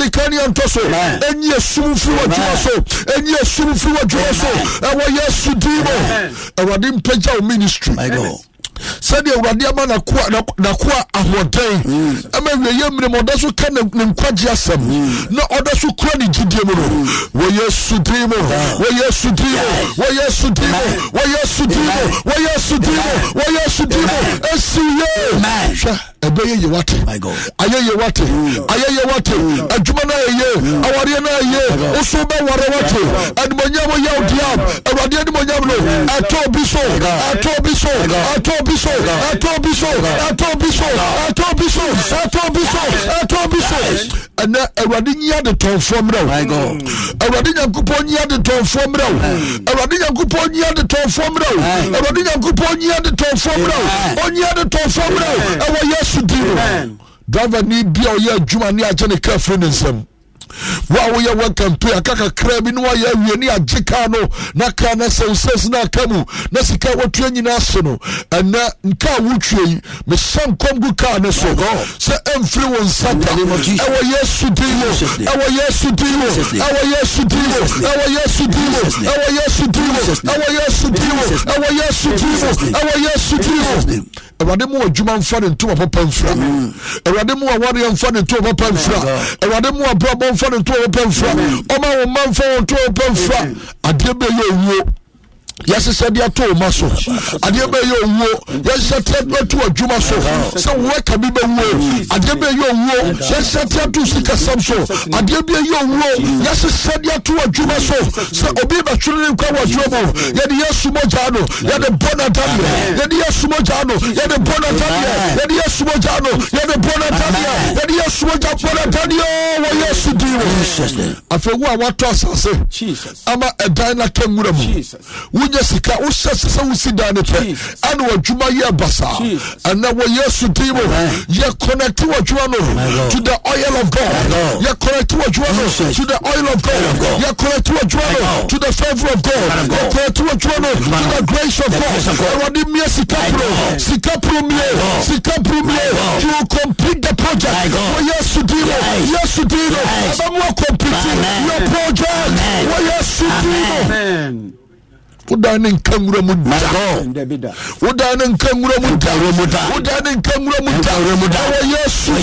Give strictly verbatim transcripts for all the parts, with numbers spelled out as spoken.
adikani antoso enye sumfiri wa juma so enye sumfiri wa juma so ewo Yesu dimo Awurade mpagya o ministry my God said the Awurade ama na kwa na kwa ahoden ama wiye mre moda so ka ne nkwaje asem na oda so kura ni gidie mu no wo Yesu dimo wo Yesu dimo wo Yesu dimo wo Yesu dimo wo Yesu dimo wo Yesu dimo esiye man ebeye ye wate my God ayeye wate ayeye wate adwuma na ye aware na ye oso be ware wate admonya wo yaw diam Awurade admonya no ato biso ato biso ato biso ato biso ato biso ato biso ato biso ato biso ana Awurade nya de tonfo mra my God Awurade Nyankopon nya de tonfo mra Awurade Nyankopon nya de tonfo mra Awurade Nyankopon nya de tonfo mra onya de tonfo mra awo Yesu dimo driver ni bia oya adwuma ni agye ne ka fre ne nsam wa wo ya welcome to akaka krabi no ya wie ni agika no na ka na senses na kamu na sika wotua nyina so no ana nka wotue me sankom gu ka na so se emfri won sata ewo Yesu dimo ewo Yesu dimo ewo Yesu dimo ewo Yesu dimo ewo Yesu dimo ewo Yesu dimo ewo Yesu dimo ewo Yesu dimo Awurade mu adwuma mfa ne ntoma papa mfra Awurade mu aware mfa ne ntoma papa mfra Awurade mu abrabo mfa ne ntoma papa mfra oma wo manfa wo ntoma papa mfra ade be ye owuo yesi said ya to maso adebe ye owuo yesi said to adwuma so so we ka bi be wuo adebe ye owuo yesi said to sika samso adebe ye owuo yesi said ya to adwuma so so obi ba twere kwa wadwomo ye de Yesu moja no ye de bonatania ye de Yesu moja no ye de bonatania ye de Yesu moja no ye de bonatania ye de Yesu moja bonatania wo Yesu diwo afewu a wato asase Jesus ama edan na kemura mu Jesus Sika usasa usidane pe anu wajuma ye basa and now Yesu dimo ye connect wajuma no to the oil of God ye connect wajuma no to the oil of God ye connect wajuma no to the favor of God ye connect wajuma no to the grace of God wadi mie sika pro sika pro mie sika pro mie to complete the project Yesu dimo Yesu dimo abamu complete your project Yesu dimo amen Udane nkamura muda Udane nkamura muda Udane nkamura muda Awa Yesu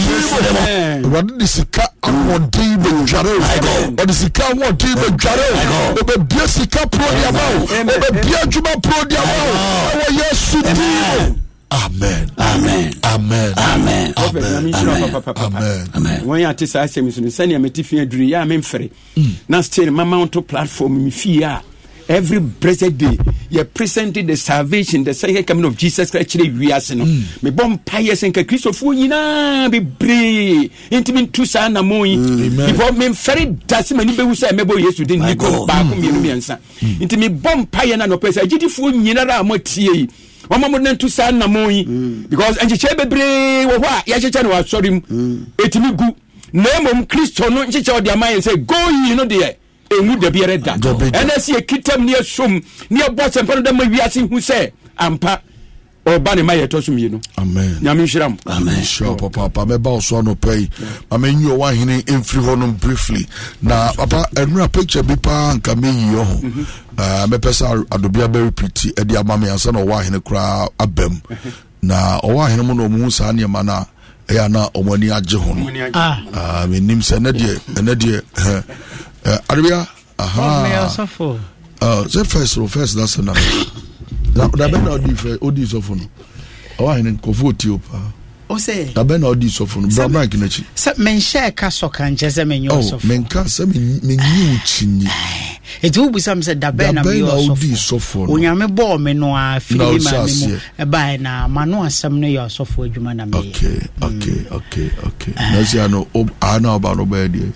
Wadi disika amodi be jare Wadi sika amodi be jare Obe bia sika pro diamao Obe bia juma pro diamao Awa Yesu dimo Amen. Amen. Amen. Amen. Amen. Amen. Amen. When you say I say me so send you me tifi aduri ya me mfere. Na still my mount to platform me fear. Every blessed day, you presented the salvation, the second coming of Jesus Christ. We are saying, "Me bomb pious and Christopher, you know, be brave. Intimate two son na moi. Before me very that's many people say me boy yesterday didn't go back on me answer. Intimate bomb pious and no person. I did fool you know that much here. One moment two son na moi because and you say be brave. What? You say no sorry. Etimi gu name of Christo no. You say the man and say go you know there. Emu de biere da enesi ekitam ne asom ne abo sempa da ma wiase hu se ampa oba ne mayeto som yi no amen nyame hyiram amen sure papa papa me ba oso no pay mama nyu wa hene emfiri ho no briefly na papa enura picture bi pa nka me yi ho ah me pesa adobia be repeat e dia mama yansa no wa hene kra abam na o wa hene mo no mu sa ne ma na ya na omani agye ho no ah me nim se na de na de Uh, Arabia, aha. Oh, uh, the first, first, that's enough. That Ben Odi, Odi Sophon. Oh, I didn't go vote you. Oh, say, that Ben Odi Sophon, Brahma Kinechi. Some men share castle can just a menu. Oh, men cast me new chin. It will be some said that Ben Odi Sophon. When I'm a ball, men no are feeling a buy now, Manoa, some new years of for Jumana. Okay, okay, okay, okay. That's I know, I know about nobody.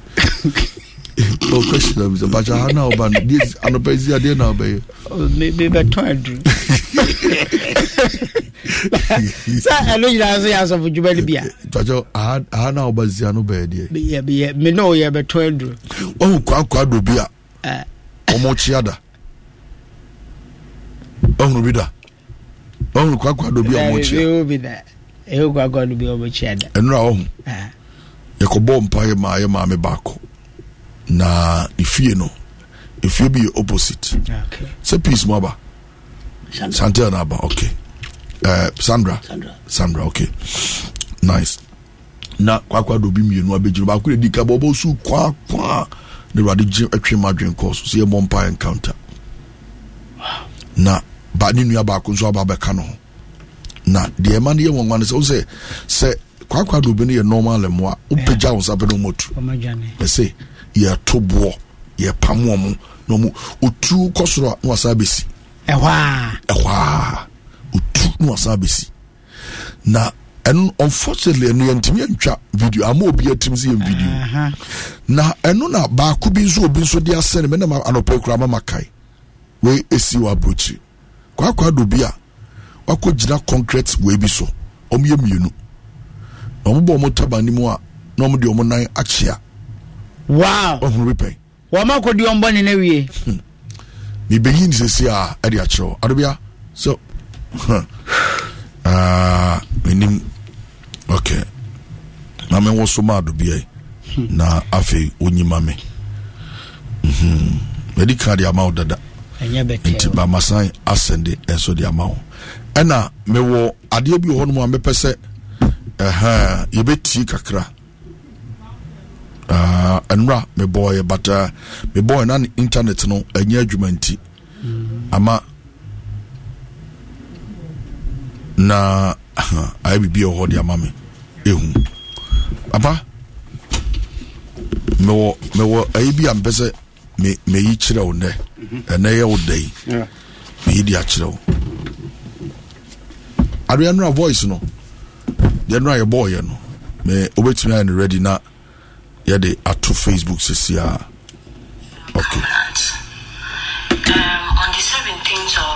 No question of but I know about this and the base idea now by maybe better. I know you answer of Jubelia. But I know about Ziano Bedi. Yeah, me know you better. Oh, quadro beer. Omochiada. Oh, Rida. Oh, quadro beer. It will be that. It will go to be over Chad. And now, Yakobo mpaye ma ye ma me bako. Na ifie no. If you be opposite. Okay. Say peace mwaba. Sandra Naba, okay. Uh, Sandra. Sandra. Sandra, okay. Nice. Na kwa kwa dobi mienu abejiro ba kure dika bobo su kwa kwa ne rade gye atwe madwen course so ye bompa encounter. Wow. Na ba ni nua ba ko so aba beka no. Na de ma ne ye wonwan se o se se kwa kwa dobi ne ye normal lemo a opeja won sabe no motu. Omajane. E se ye tobo ye pamo mu no mu otu kosoro no asabesi. Ehwa. Ehwa. Otu no asabesi. Na and unfortunately no yentimi antwa video ama obi atim se video uh-huh. Na eno na ba ku bi nso obi nso de asene me na anopo kura mama kai we esi wa brochi kwa kwa do bi a wakogina concrete we bi so omye mienu ombo mo tabani mu a na omde omo nan achia. Wow. Ohun repai wa makodi ombo ne na wie mi beyin sesi a ade achiro adobia so ah menim okay na me wo so madu bi na afi onyima me mhm medical dia ma odada enya bete nti ba masan asende enso dia ma ho ena me wo ade bi ho no ma mepese eh ye beti kakra ah enra me boy but uh, me boy na internet no enya adwumanti ama na I be be ho dia mame ehu papa me wo me wo ai bi am pese me me yi kire wo ne ene ye wo dai me yi dia kire wo adu ya no voice no dia no ya boy no me obetimi and ready na ya de ato Facebook sisia okay um on the seventeenth of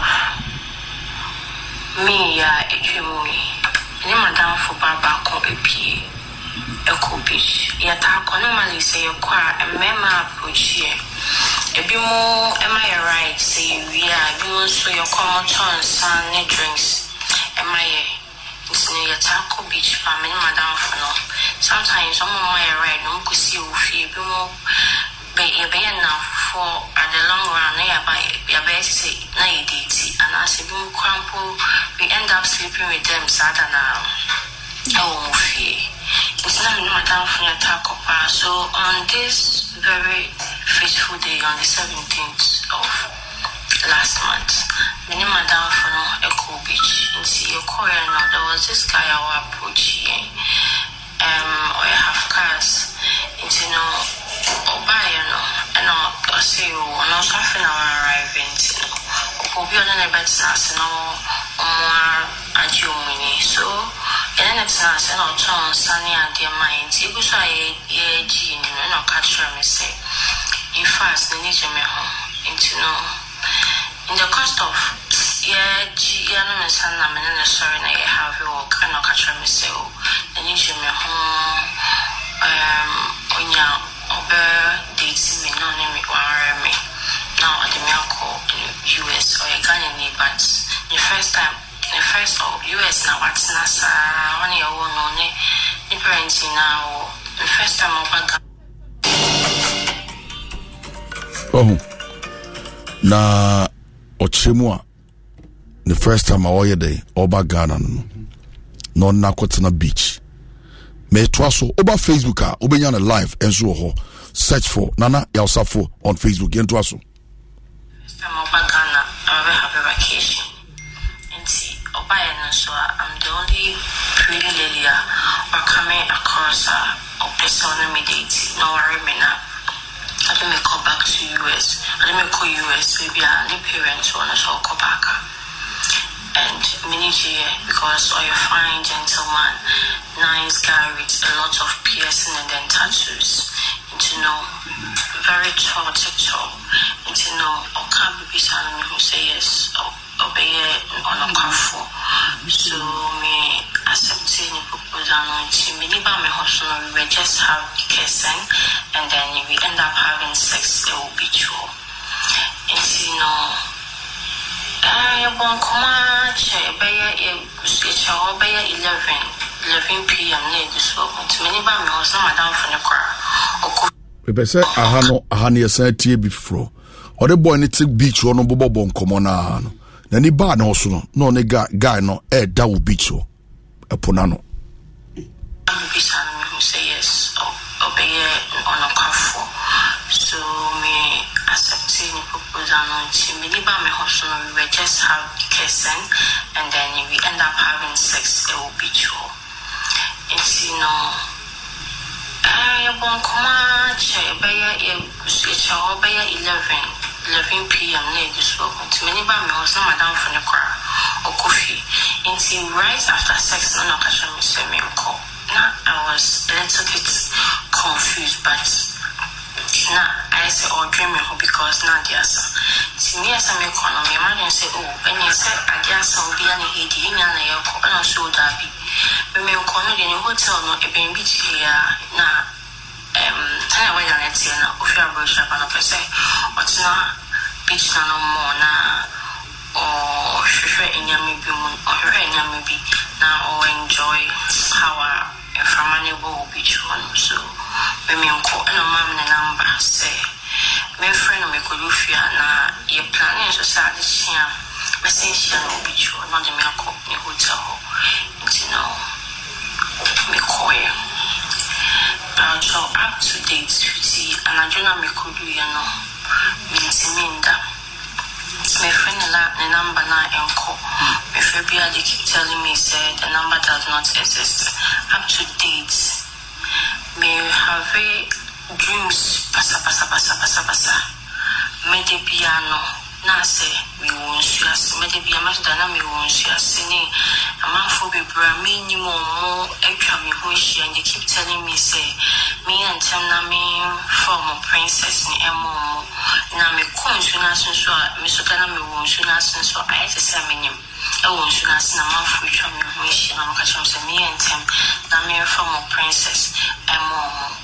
me ya ekemui ni madam for baba ko epi eko beach ya ta ko normally say kwa mema approach here ebi mo am I right say we are you so your common chance and drinks am I it's near ya ta ko beach family madam for no sometimes some of my right no go see o fi ebi mo be ya be na for at the long run ya by ya be say na you date and as you crumple we end up sleeping with them sada na oh fi it's not no madam for your talk up so on this very faithful day on the seventeenth of last month many madam for no Echo Beach in see your core now there was this guy I will approach here um or you have cars into no or buy you know and I'll see you and also having our arriving you know or be on the bed snacks no more at you mini so and then it's not and I'll turn sunny and their mind you go so I yeah gene and I'll catch them and say in fast the need me home into no in the cost of yeah g yeah no me son na me no sorry na you have you work and I'll catch them and say oh the need me home um onya obe dates me no name me one me now at the milk U S or a Ghana but the first time the first of U S now what's nasa one year one on the parents now the first time over oh na ochemua the first time I was there over Ghana no na kwatena beach me twaso over Facebook a obenya na live enso ho search for Nana Yawsafo on Facebook yen twaso first time over Ghana I have a vacation and see oba and so I'm the only pretty lady or coming across a person on me date no worry me now I don't make call back to U S I don't make call U S maybe I need parents on us all call back and mini because all your fine gentleman nice guy with a lot of piercing and then tattoos and to know very tall tall and to know or can't be someone who say yes or obey on a careful so me accepting the proposal to me me husband we will just have kissing and then we end up having sex it will be true and you know I want come on, be eleven eleven p.m. near this moment. Many by me was Madame from the car. Pepe say aha no aha ne yesa tie bi fro. O de boy ne take beach no bobo bon komo na no. Na ni ba na so no no ne guy guy no e da wo beach o. Epona no. I'm be san me who say yes. Obey on a careful. So me accepting the proposal on me ni ba me hoso no we just have kissing and then we end up having sex. It will be true. It's you know I won't come out, by eleven, eleven p.m. Ladies, welcome to many by me was not Madame from the car or coffee. Until right after sex, no occasion, Mister Miracle. Now I was a little bit confused, but now I say, oh, dreaming because now there's to me as I'm economy. Imagine say, oh, and you said, I guess I'll be an idiot, and I'll show that be. Me nkono de ne hotel no e ben bi here na em tana we na netie na ofi abrocha pa na pese otina beach na no mo na o hwehwe enyame bi mu o hwehwe enyame bi na o enjoy how a family go beach one so me me nko na mam na number say me friend me ko lufia na ye plan so sa de chia essential no beach one na de me akọ ni hotel you know me call uh, so up to date fifty and I don't me could you know mintiminda my friend the number na enko my friend they keep telling me said the number does not exist up to date me have dreams pasa pasa pasa pasa pasa me de piano na say we won't share me de piano na me won't share sini amanfo bebra me ni mo mo atwa me ho hia and they keep telling me say me and them na me form princess ni emo na me konsu na sunso me so kana me wonsu na sunso I say say me nim e wonsu na sin amanfo atwa me ho hia na maka chom say me and them na me form princess emo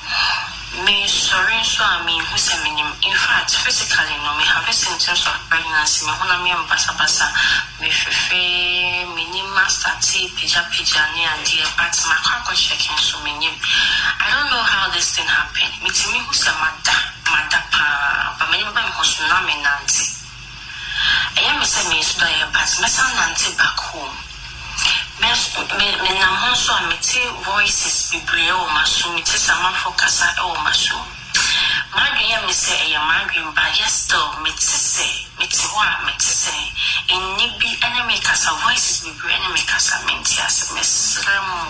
me sorry so I mean who say me in fact physically no me have symptoms of pregnancy me hona me ambasa basa me fefe me ni master t pija pija ni and but my car checking so me I don't know how this thing happened me to me who say mada mada pa but me ba me ho so na me nanti I am say me so that but me sound nanti back home me me na mo so amete voices bibre o maso me tesa man focus o maso my dream me say e my dream but yes still me tese me te wa me tese enni bi enemy kasa voices bibre enemy kasa menti as me sremo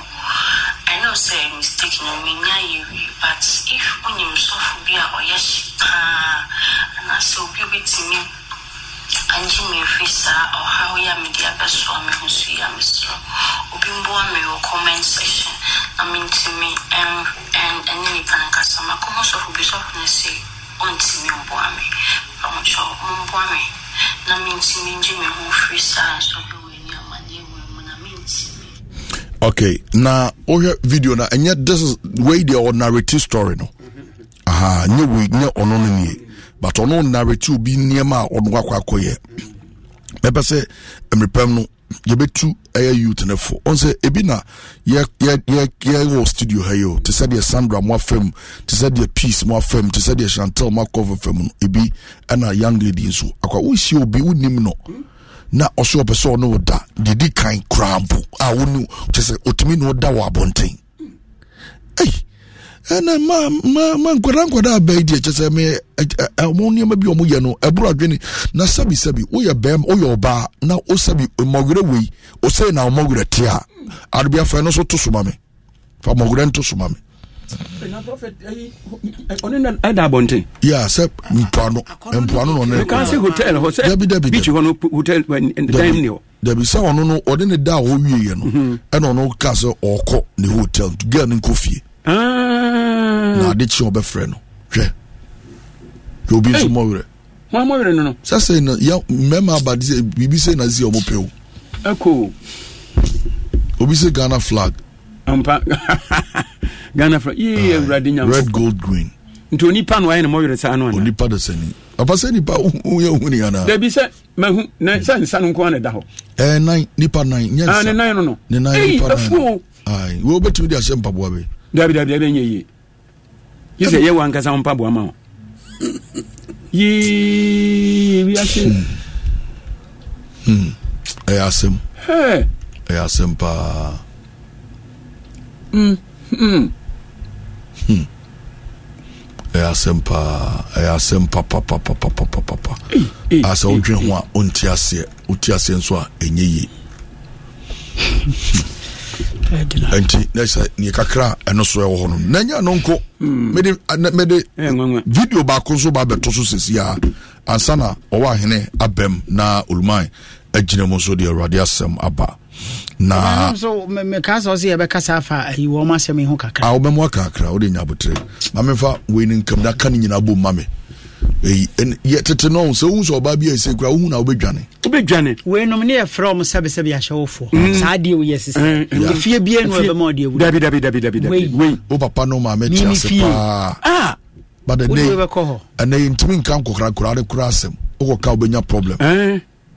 I know say mistake no me nya you but if onim so phobia o yeshi ah na so bi betimi anji me fisa or how ya media best for me who see ya mister obimbo me o comment section I mean to me and and and any kind of customer come so who be so na say on to me mbo me from cho mbo me na mean to me nji me who fisa so we ni amane we na mean to me okay na o video na and yet this is way the ordinary story no aha nyi we nyi ono no ni but ono narrative bi niema ono akwa akoye pepe se emrepem no ye betu aye youth na fo on se ebi na ye ye ye ye wo studio hayo to say the Sandra mo fam to say the Peace mo fam to say the Chantel mo cover fam no ebi ana young lady nso akwa wo hie obi wonim no na oso opeso no da didi kan crab a wonu to say otimi no da wa bonten eh ana ma ma ma nkwadaa nkwadaa bɛɛ di ɛkyɛ sɛ me ɔmo nneɛma bi ɔmo yɛ no ɛburo adwene na sabi sabi woyɛ bɛɛm woyɛ ɔbaa na osabi mmɔwerɛ wei osɛ na ɔmɔwerɛ te a adebia fa no so to soma me fa mmɔwerɛ nto soma me na prophet ɔne na ɛda abɔnten ya sɛ mpoano mpoano no ne ka se hotel ho sɛ beach ho no hotel in the time ne dabi sɛ ɔno no ɔde ne da ho wie yɛ no ɛna ɔno ka sɛ ɔkɔ ne hotel to girl ne nkɔ ah na de chi obefre no hwe yo bi so mo were mo mo were no no sa say na ya mema abadi say bibi say na zi omo pew eko obi say Ghana flag ampa Ghana flag ye Ewrade nyam red gold green nto nipa no aye na mo were sa no ana nipa de sani papa say nipa u ye hu ni ana da bi say mahu na say nsa no nko ana da ho eh nine nipa nine yes ah ne nine no no ne nine nipa nine ai wo betimi dia hyem paboa be dabi dabi dabi enye yi say ye wan kasa on paboa ma yi wi ase hmm ay asem eh ay asem pa mm mm hmm ay asem pa ay asem pa pa pa pa pa pa pa pa asa odwen ho a onti ase oti ase nso a enye yi enti nesa ni kakra eno so e wo no nanya no nko mede mede video ba ko so ba beto so sesi a ansana owa hene abem na ulman agina mo so de awrade asem aba na so me ka so se e be kasa fa yi wo ma asem ho kakra a wo be mo kakra wo de nya botre na me fa we ni nkam da kan nyina bo mame eh ye tete no so hu so ba bia ese kura hu na obedwane obedwane we no ne from sebe sebe ahwefo sa de wo yes e fie bia no be mo de ewu dabi dabi dabi dabi we o papa no ma me tia se pa ah but the day and they intimi nkan kokra kura de kura asem o ka obenya problem eh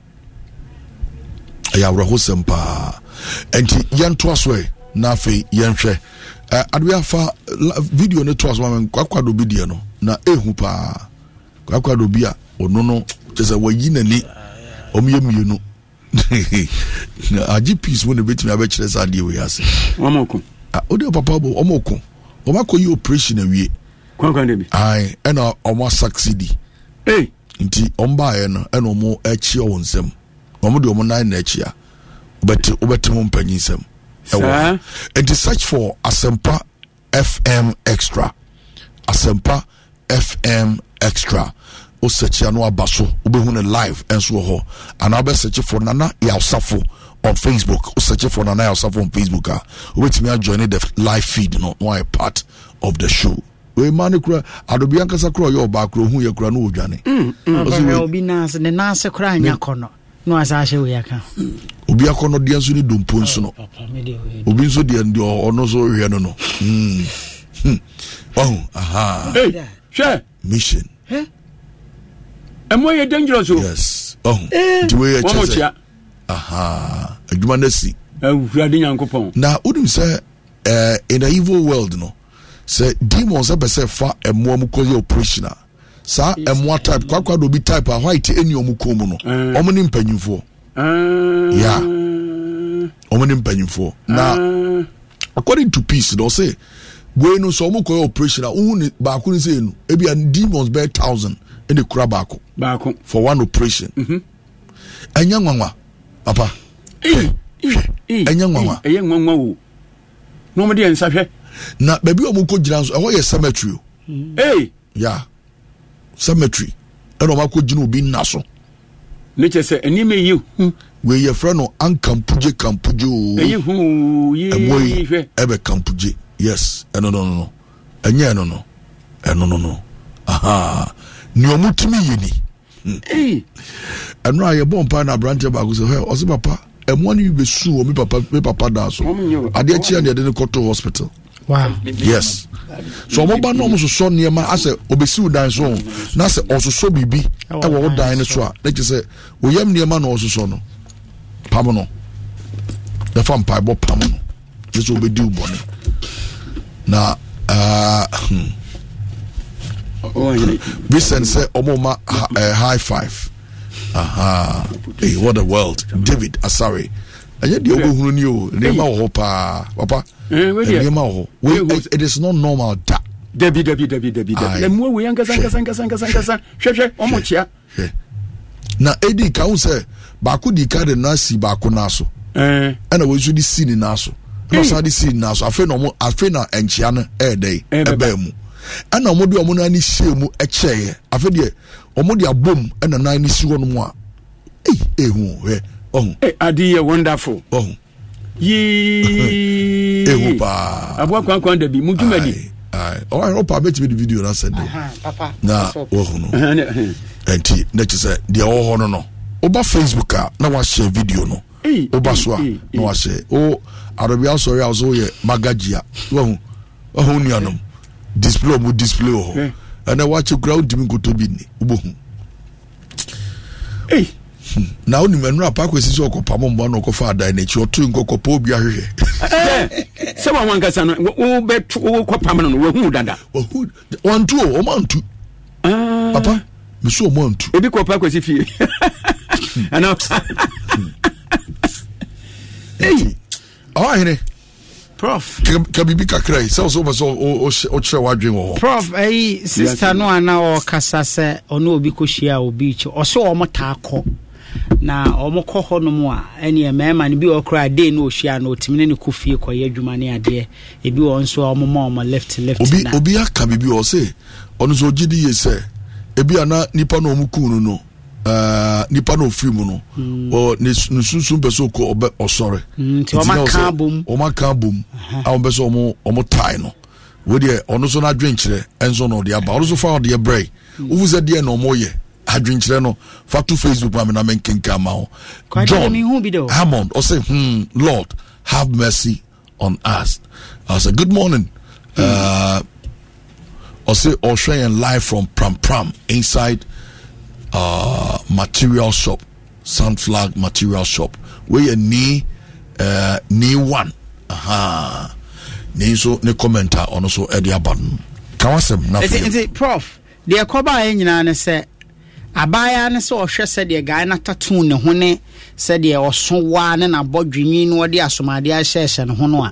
ya wro sempa enti yanto aso e na afi yenhwe adwe afa video ne to aso ma kwakwado bi de no na ehu pa kwakwado bi a ono no chese wayi nani omiye mienu na agi peace won betimi abekire sa de we ase omoko ah odi papa bo omoko omakoyi operation awie kwakwado bi ai ena omo succeed eh nti omba ye no ena omo echi o nsem omo de omo nan na echi a obeti obeti mo mpanyin nsem ewa and to search for Asempa F M Extra Asempa F M Extra o search ya no abaso obehu ne live enso ho and I search for Nana Yausafo on Facebook o search for Nana Yausafo on Facebook ah obetimi join the live feed no no part of the show we mani kura adobi ankasa kura yo ba kura hu ye kura no odwane mm obi nas ne nas kura anya kono no asashe we aka obi akono de anso ni dompo nso no obi nso de ndi ono so hwe no no mm oh aha hey she mission eh am we dangerous oh yes oh the way you say aha aduma na si awurade nyankopon na udim say uh, in the evil world no say demons are say fa emo mu cause operation sa emo type kwakwa do bi type a white eni omu komu no omu ni mpanyimfo yeah omu ni mpanyimfo na according to peace they say we no so omu cause operation unu ba ku ni say no e bia demons be one thousand in the kura baako baako for one operation mhm anya nwanwa papa eh eh anya nwanwa eye nwanwa wo no me de nsa hwe na baby omu ko gira so e ho ye cemetery eh yeah cemetery and o mako gina obi naso ne chese eni me yi hu we ye frɛ no ankampuje kampuje o eyi hu yi hwe ebe kampuje yes eno no no enye no no eno no no aha ni omutimi yini eh eno aye bompa na branche ba go so he o se papa emo ni be su o mi papa mi papa da so ade chia ne de ne koto hospital wow yes so mo ba no mo so so niema ase obesi udan so na se ososo bibi e wo dan ne so a na se wo yam niema na ososo no pam no the fam pai bo pam no this will be do bone na uh oh yeah Vincent say omoma uh, high five aha hey what a world David Asare anya de obohunu ni o niema wo pa papa eh we dey it is not normal da dabi dabi dabi dabi le mu we yanga sanga sanga sanga sanga hwehwe omo chia na edi ka un say ba ku di ka de na si ba ku na so eh ana we so di si ni na so na so di si na so afi na mo afi na enchia na e dey e ba mu ana mo de omo na ni hye mu e cheye afi de omo de abom ana na ni si wono mu a eh ehu we oh eh adi wonderful oh yi ehu pa abo kwan kwan da bi mu dwuma di ai o ai opa bet me the video na send papa na wo hono enti na chese de wo hono no oba Facebook a na wa share video no oba so a na wa share o arabia sorry a so ye magajia wo wo honu anom display mu display ho ana watch crowd mi goto bi ni obo hu eh na oni menura pa kwesi so okopamo mbo na okofa ada na chi otu ngokopa obi ahwehwe se wa wanka sa no wo betu wo kopam no wo hu dada wo wantu o mantu ah papa me so mantu ebi kopa kwesi fie ana hey oh here Prof kabibi kakrai so so so o o chere wadwen wo Prof eh sister no ana o kasa se ono obi kohia obi chi o se o motako na omokọ ho no mu a ene e mema ne bi okra dey no ohia no otimine ne kofie koye adwuma ne ade e bi won so omoma om left left obi na obi aka bibi o se ono so gidi yese e bi ana nipa no omukunu no uh nipa no free mu no o ne sunsun beso ko obe osore nti o maka bom o maka bom a o beso omo omo tai no we de ono so na dwen kire enso no de aba ono so fa de break uvu ze de no mo ye adwenkyere no fa to Facebook ma me na menkenka ma ho John Hammond or say hmm Lord have mercy on us. I say good morning mm. uh or say Australian live from Pram Pram inside uh material shop Sun Flag material shop where you need uh ni one aha ni so ne commenter on so e dia button kan wasem na fe prof de ekoba nyina ne se abaya ne se ohwe se de guy na tattoo ne ho ne se de oso wa ne na bodwinyi no de asomade a hyehye ne ho no a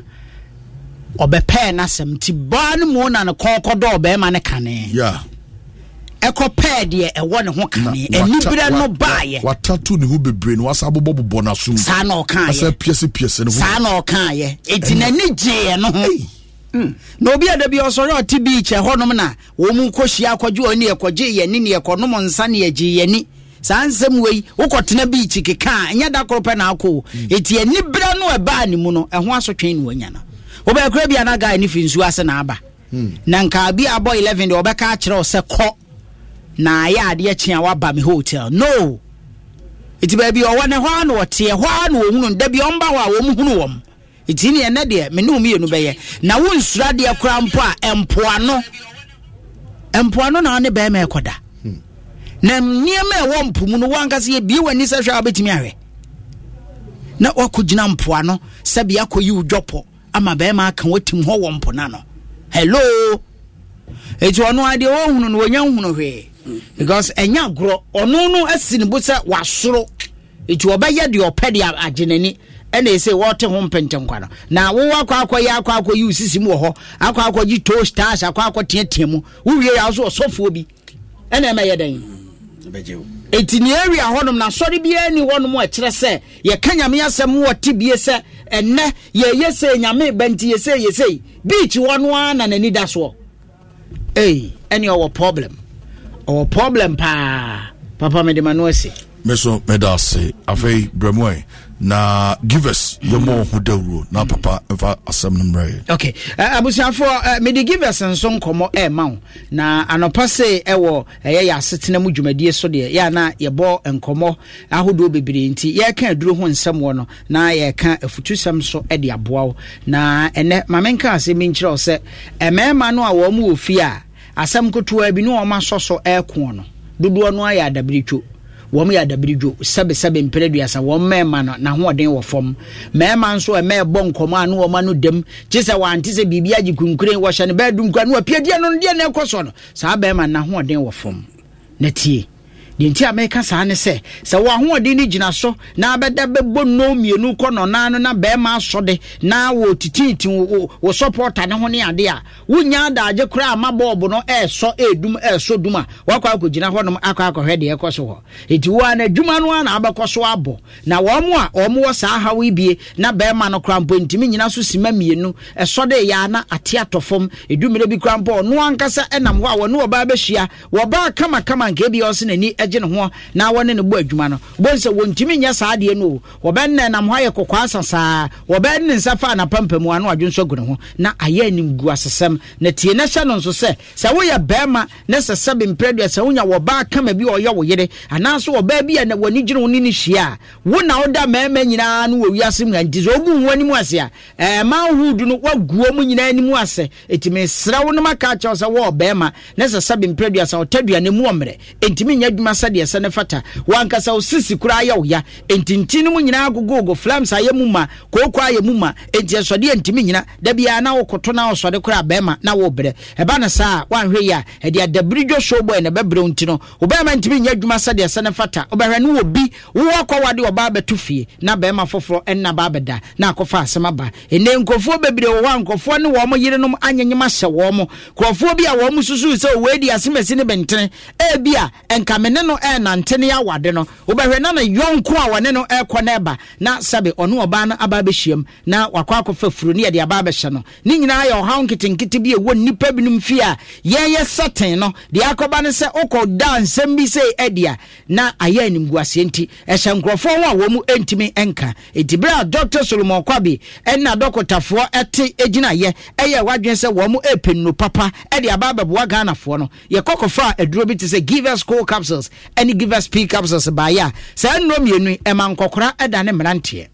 obepe na sem ti ba ne mo na ne kokodo obema ne kane yeah ekope de e wo ne ho kane enibira no baaye wa tattoo ne ho bebre no wasa bobo bobo na sum sa na o kan ye asa piese piese ne ho sa na o kan ye eti na ni je no ho Mm. No be ada bi osoro oti beach e honom na wo mu kohia akwaje oni ekwaje ye ni ne ekonom nsa ne agi ye ni sa nsem wei ukotena beach keka anya da korope na akọ eti ani bra no e ba ni mu no e ho asotwen ni wanya na wo be kra bia na guy ni finsu ase na aba na nka bi abo eleven de obeka a kire o se kọ na ya ade a chia wa ba me hotel no eti ba bi o wone ho an wo te ho an wo hunu da bi o mba ho a wo mu hunu wom iti ni ene de me no mienu beye na wo nsura de akura mpo a empoano empoano na ne be me ekoda na niema e wo mpumu no wankase ye bi wani se hwa betimi ahwe na wakogina mpoano se bia koyi udwopo ama be ma aka watim ho wo mpona no hello eti ono ade wo hunu no wonya hunu hwe because enya gro ono no asini bo se wasoro eti obaye de opede agenani ene ese wote ho mpentenkwa no na wo akwa akwa ya akwa akwa yi usisimu wo ho akwa akwa ji toasters akwa akwa tietemu wo wie ya so osofo bi ene ema ye dan bejewo eti ni area honom na sori bia ni wonom a kire se ye kanyame asem wote bie se enne ye yese nyame benti yese yese beach wono ana nani da so eh any our problem our problem pa papa me de manuasi meso medase afei bremoy na give us your more hudawro na papa ever asem numre okay uh, abusiafo uh, me de give us nso nkomo e ma na anopa se ewo eye ya setena mu dwumadie so de ya na ye bo nkomo ahodo bebere nti ye ka aduro ho nsem wo no na ye ka afutusem so e de aboa na ene mamenka ase mi nkire o se emema no a wo mu ofi a asem kotoa bi no o ma soso e ko no dodo no aya adabritwo wom ya dabirijo sebe sebe mpereduasa wom mema no na hoden wo fom mema nso e me bo nkomo anu wo ma no dem chise wanti se bibia gikunkure wo hye ne ba dum kwa no apiedie no de na ekoso no sa ba ma na hoden wo fom na tie de nti ameka sa ne se se wo hoden ni gina so na abeda bebo no mienu kɔ no na no na ba ma so de na wo tititi wo supporter ne ho ne ade a wonya da age kura amabobo no e so edum e so duma wakwa akogina ho no akwa akɔhwe de ekoso ho eti wo na dwuma no na abakoso abo na wo mo a wo mo wo sa hawo ibie na ba ma no kura mpo ntimi nyina so sima mienu e so de ya na ate atofom edumire bi kura mpo no ankasa enam ho a wo no wo ba behia wo ba kama kama nke bi o se nani agye ne ho na wone ne bo adwuma no bonse wontimi nya saade no wo ben na nam ho ayekokwa asasa wo ben ne nsafa na pampamu ano adwonso gu ne ho na aya nim gu asesem na tie na hye no nso se se wo ya bema na se sebe mpredu se wonya wo ba kama bi o ye wo yere anaso wo ba bi na woni gire woni ni hia wo na wo da mema nyina no wo wiase mu anti so ogu woni mu ase a eh ma hudu no waguo mu nyina ni mu ase etime sra wo no maka cha se wo bema na se sebe mpredu ase o tadua ne mu omre entimi nya dwuma adwuma sade se ne fata wankasa osisi kura ya oya entintini mu nyina agogo flames ayemu ma kokwa ayemu ma enti esode entimi nyina da bia na wokoto na osode kura bema na wo bre eba na saa wanhwe ya e dia dabridwo showboy na bebre untino obema ntimi nya adwuma sade se ne fata obehwe no obi wo akwa wade oba betufie na bema foforo enna ba beda na akofa asema ba ene nkofo bebre wo wankofo ne wo mo yerenom anyanyema hye wo mo krofo bi a wo mo susu se we di asemesi ne bentene e bia enkamene no e nantene ya wade no obehwe na na yonko a wone no e kɔ na eba na sabe ono oba na aba behiem na wakwa akofa furu ne de aba behye no ni nyina ya ohaw nkitenkite bi e wo nipa binum fi a yeye satan no de akoba ne se okɔ dance bi se edia na aya nimguase enti e hye nkrofo wo a wo mu entimi enka etibra Doctor Solomon Kwabi enna dokotafo ete egina ye eye wadwen se wo mu epenno papa e de aba beboa Ghana fo no ye kokofa aduro bi te se give us cold capsules any give us P capsules ba ya se enno mienu e man kokora e da ne mrante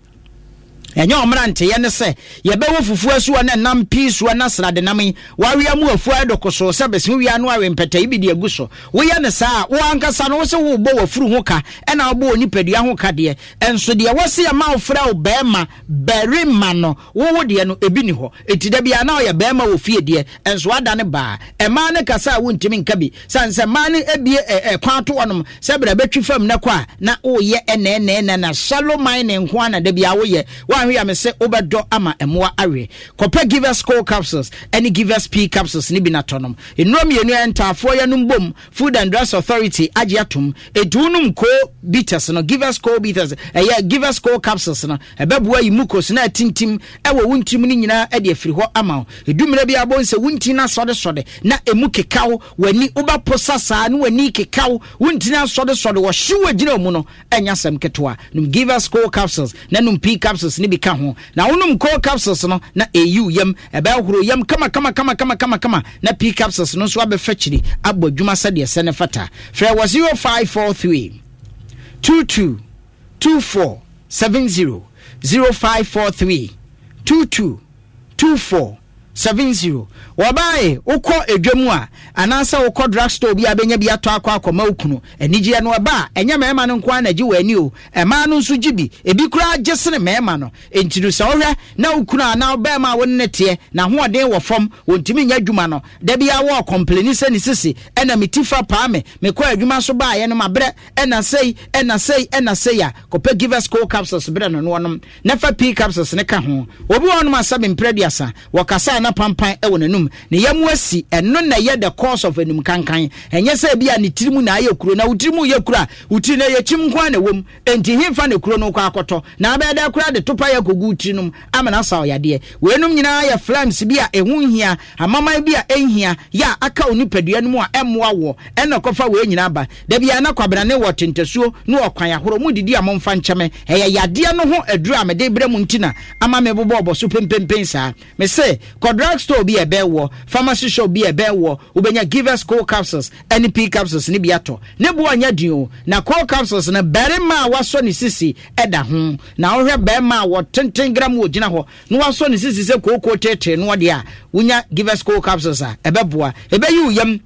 enyo omrante ye ne se ye bewo fufu asu na nam pisu na srade nam wawia mu afu adokoso se besin wia no awe mpeta ibi de aguso wo ye ne sa wo ankasa no wo se wo bo wafuru ho ka e na wo onipadua ho ka de enso de wo se ya ma ofra wo bema beri ma no wo wo de no ebi ni ho etida bia na ye bema wo fie de enso ada ne ba e ma ne kasa wo ntimi nka bi sanse ma ne ebie e kwato wonom se bra betwi fam na kwa na wo ye ene ene na shallow mine nko ana de bia wo ye we am say obedo ama emoa awe kope give us cold capsules any give us P capsules ni binatonom enrom yenu entafo ya numbom Food and Drugs Authority agiatum edunum ko bitters no give us cold bitters eh yeah give us cold capsules no ebebua imukos na tintim ewo wuntim ni nyina e de afiri ho ama edumre bia bo nse wunti na sode sode na emu kekaw wani oba posasa na wani kekaw wunti na sode sode wo hyewa gina mu no enya sam ketwa num give us cold capsules na num P capsules ni bika ho na wonum cold capsules no na au yam ebe ahuro yam kama kama kama kama kama kama na P capsules no so abefachiri abɔ dwuma sade se ne fata fra was zero five four three two two two four seven zero zero five four three two two two four seven zero wabae uko edwemu a anasa uko drugstore bi abenya bi ato akwa akoma ukunu enigye no aba enya mema no nkwa na gi wani o ema no nso gibi ebi kura agesene mema no entiru sa ohwe na ukunu ana obema wonnete na hoɔden wɔ fam wontimi nya dwuma no da bia wo complain se ni sisi ena metifa pa me me kɔ adwuma so ba ye no mabre ena sei ena sei ena sei a kopɛ give us cold capsules bre no no nom na fa P capsules ne ka ho obi wonum asabe mprediasa wakasa na pampan e wonanum ne yamu asi eno na ye the cause of enum kankan enye se bia ne tirimu na aye kuro na utirimu ye kura utiri na ye chim kwa na wom enti himfa ne kuro no kwa akoto na abeda kura de topa ye kogu utirinum amana saw yade wenum nyina ya flames bia ehu hia amama bia enhia ya aka onipadua no mu a emmoa wo ena kofa we nyina ba da bia na kwabra ne wo tentesuo no okwan ahoro mu didi amomfa ncheme eye yade no ho aduru amede bre mu ntina ama me bobo oboso pempempen sa me se drugstore bi ebe wo pharmacy shop bi ebe wo ubenya give us cold capsules any P capsules ni biato ne bo anya dio na cold capsules na berema waso ni sisi eda ho na ohwe berema wo ten gram wo gina ho no waso ni sisi se kokoko tete no de a unya give us cold capsules a ebe boa ebe yu yam